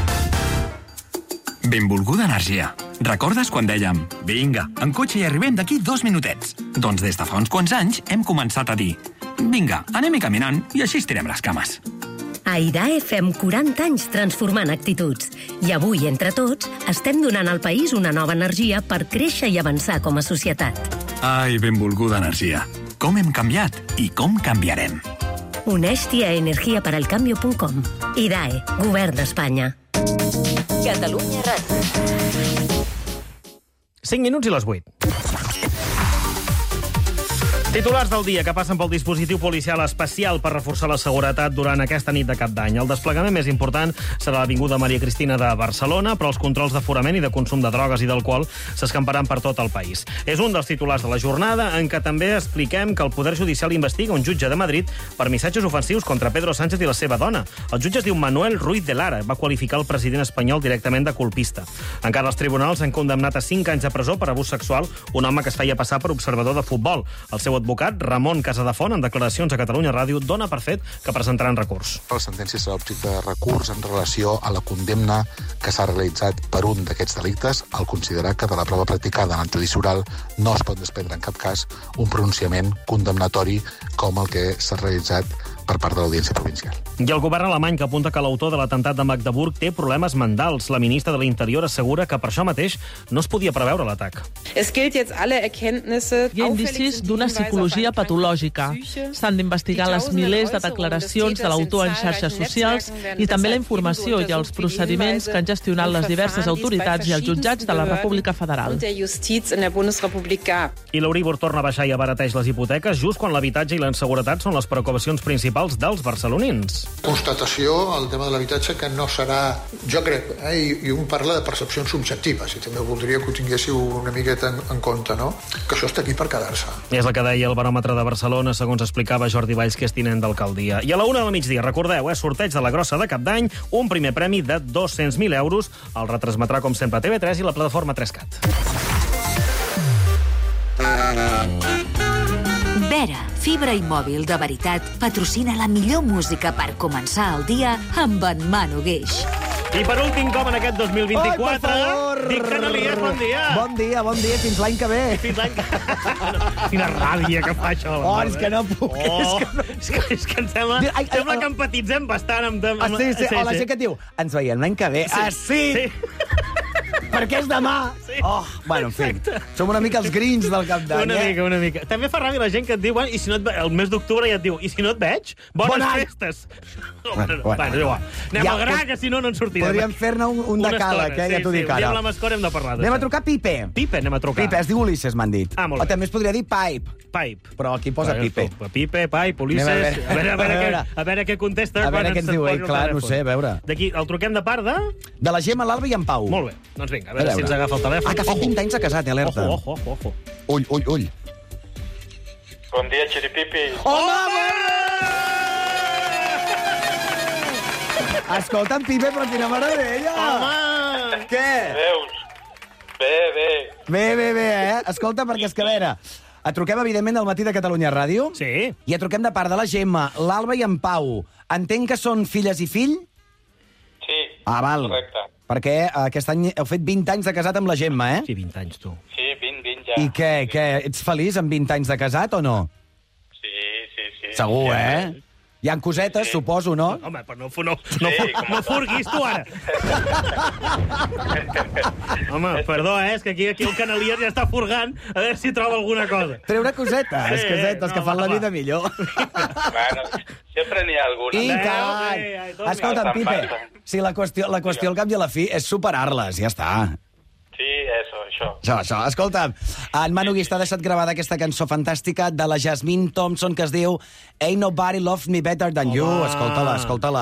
Benvolguda energia. Recordes quan dèiem vinga, en cotxe hi arribem d'aquí dos minutets? Doncs des de fa uns quants anys hem començat a dir vinga, anem-hi caminant i així estirem les cames. A I D A E fem quaranta anys transformant actituds. I avui, entre tots, estem donant al país una nova energia per créixer i avançar com a societat. Ai, benvolguda energia. Com hem canviat i com canviarem. Uneix-t'hi a energia para el cambio punt com. I D A E, Govern d'Espanya. Catalunya Ràdio. cinc minuts i les vuit. Titulars del dia que passen pel dispositiu policial especial per reforçar la seguretat durant aquesta nit de Cap d'Any. El desplegament més important serà l'Avinguda Maria Cristina de Barcelona, però els controls d'aforament i de consum de drogues i d'alcohol s'escamparan per tot el país. És un dels titulars de la jornada en què també expliquem que el Poder Judicial investiga un jutge de Madrid per missatges ofensius contra Pedro Sánchez i la seva dona. El jutge es diu Manuel Ruiz de Lara. Va qualificar el president espanyol directament de colpista. Encara els tribunals han condemnat a cinc anys de presó per abús sexual un home que es feia passar per observador de futbol. El seu advocat, Ramon Casadefont, en declaracions a Catalunya Ràdio, dona per fet que presentaran recurs. La sentència serà objecte de recurs en relació a la condemna que s'ha realitzat per un d'aquests delictes, al considerar que de la prova practicada en l'antedici oral no es pot desprendre en cap cas un pronunciament condemnatori com el que s'ha realitzat per part de l'Audiència Provincial. I el govern alemany, que apunta que l'autor de l'atemptat de Magdeburg té problemes mentals. La ministra de l'Interior assegura que per això mateix no es podia preveure l'atac. Hi ha indicis d'una psicologia patològica. S'han d'investigar les milers de declaracions de l'autor en xarxes socials i també la informació i els procediments que han gestionat les diverses autoritats i els jutjats de la República Federal. I l'Euríbor torna a baixar i abarateix les hipoteques just quan l'habitatge i la inseguretat són les preocupacions principals dels barcelonins. Constatació, el tema de l'habitatge, que no serà, jo crec, eh, i, i un parla de percepcions subjectives, i també voldria que ho tinguéssiu una miqueta en, en compte, no? Que això està aquí per quedar-se. És el que deia el baròmetre de Barcelona, segons explicava Jordi Valls, que és tinent d'alcaldia. I a la una del migdia, recordeu, eh, sorteig de la grossa de Cap d'Any, un primer premi de dos-cents mil euros. El retransmetrà, com sempre, T V tres i la plataforma tres cat. Vera, fibra i mòbil de veritat, patrocina la millor música per començar el dia amb en Manu Guix. I per últim cop en aquest dos mil vint-i-quatre, Ai, per favor! dic que no li és bon dia. Bon dia, bon dia, fins l'any que ve. Fins l'any que ve. Quina ràbia que fa això. Oh, és que no puc. Oh, és que no... és, que, és que em sembla, Ai, ai, sembla ai, que empatitzem bastant amb... amb Ah, sí, sí, o la gent que et diu, ens veiem l'any que ve. Sí, Ah, sí! sí. Perquè és demà. Sí. Oh, bueno, en fi. Som una mica els grins del Cap d'Any, Una eh? mica, una mica. També fa ràbia la gent que et diu, bueno, i si no et ve... el mes d'octubre ja et diu, i si no et veig, bones Bon any! festes. No, Bueno, bueno, bueno. bueno, igual. Anem Ja, al gra, pues, que si no, no en sortirem. Podríem fer-ne un, un Una decàleg, estona, eh, ja t'ho sí, dic sí. ara. Un dia amb la Mascora hem de parlar Anem a d'això. trucar Pipe. Pipe, anem a trucar. Pipe, es diu Ulisses, m'han dit. Ah, molt bé. O també es podria dir Pipe. Pipe. Però aquí posa Bueno, Pipe. Pipe, Pipe, Ulisses... Anem a A veure. veure, a veure, A què, veure. a veure què contesta. A veure quan què ens se'n diu posi ell, el clar, no telèfon. sé, a veure. D'aquí, el truquem de part de... De la Gemma, l'Alba i en Pau. Molt bé. Doncs vinga, a veure, si ens agafa el telèfon. Ah, que ha fet vint anys de casat, eh, alerta. Ojo, ojo, ojo. Ull, ull, ull. Bon dia, Xiripipi. Home, Escolta'm, Pipe, però quina meravella! Home! Què? Veus? Bé, bé. Bé, bé, bé, eh? Escolta, perquè és que, a veure, et truquem, evidentment, al matí de Catalunya Ràdio. Sí. I et truquem de part de la Gemma, l'Alba i en Pau. Entenc que són filles i fill? Sí, Ah, val. correcte. Perquè aquest any heu fet vint anys de casat amb la Gemma, eh? Sí, vint anys, tu. Sí, vint, vint ja. I què, què, ets feliç amb vint anys de casat o no? Sí, sí, sí. Segur, ja, eh? Hi ha cosetes, suposo, no? Home, però no, no, no, no, no furguis tu, ara. Home, perdó, eh? És que aquí, aquí el Canalies ja està furgant a veure si troba alguna cosa. Treure cosetes, Sí, cosetes, no, que fan va, la va. vida millor. Bueno, sempre n'hi ha alguna. I call! Escolta'm, Pipe, si la qüestió, la qüestió al cap i a la fi és superar-les, ja està. Sí, eso, això. Això, això. Escolta, en Manu Guix t'ha deixat gravada aquesta cançó fantàstica de la Jasmine Thompson que es diu Ain't Nobody Loved Me Better Than You. Escolta-la, escolta-la.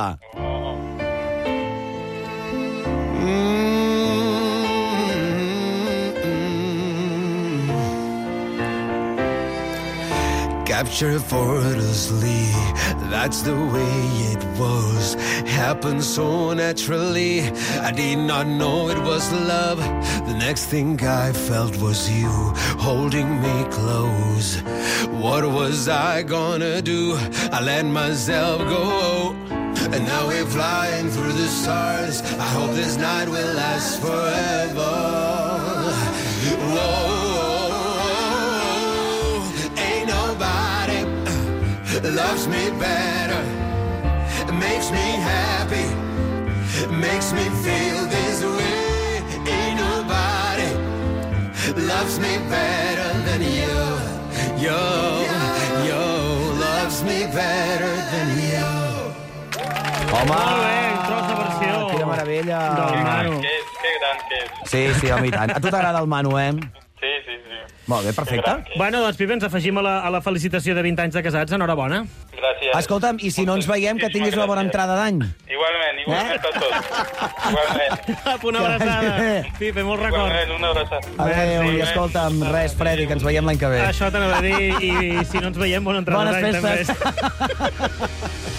Captured effortlessly, that's the way it was. Happened so naturally, I did not know it was love. The next thing I felt was you holding me close. What was I gonna do? I let myself go. And now we're flying through the stars. I hope this night will last forever. Whoa. Loves me better, makes me happy, makes me feel this way. Ain't nobody loves me better than you. Yo, yo, loves me better than you. Home! Molt bé, tros de versió. Quina meravella. Del Manu. Que, que gran que és. Sí, sí, home, i tant. A tu t'agrada el Manu, eh? Sí, sí, sí. Molt bé, perfecte. Bueno, doncs, Pipe, ens afegim a la, a la felicitació de vint anys de casats. Enhorabona. Gràcies. Escolta'm, i si no ens veiem, que tinguis una bona entrada d'any. Igualment, igualment eh? a tots. Igualment. Una abraçada. Pipe, molt record. Igualment, una abraçada. Adéu, i escolta'm, res, Freddy, que ens veiem l'any que ve. Això t'anava a dir, i si no ens veiem, bona entrada Bones d'any, també. festes.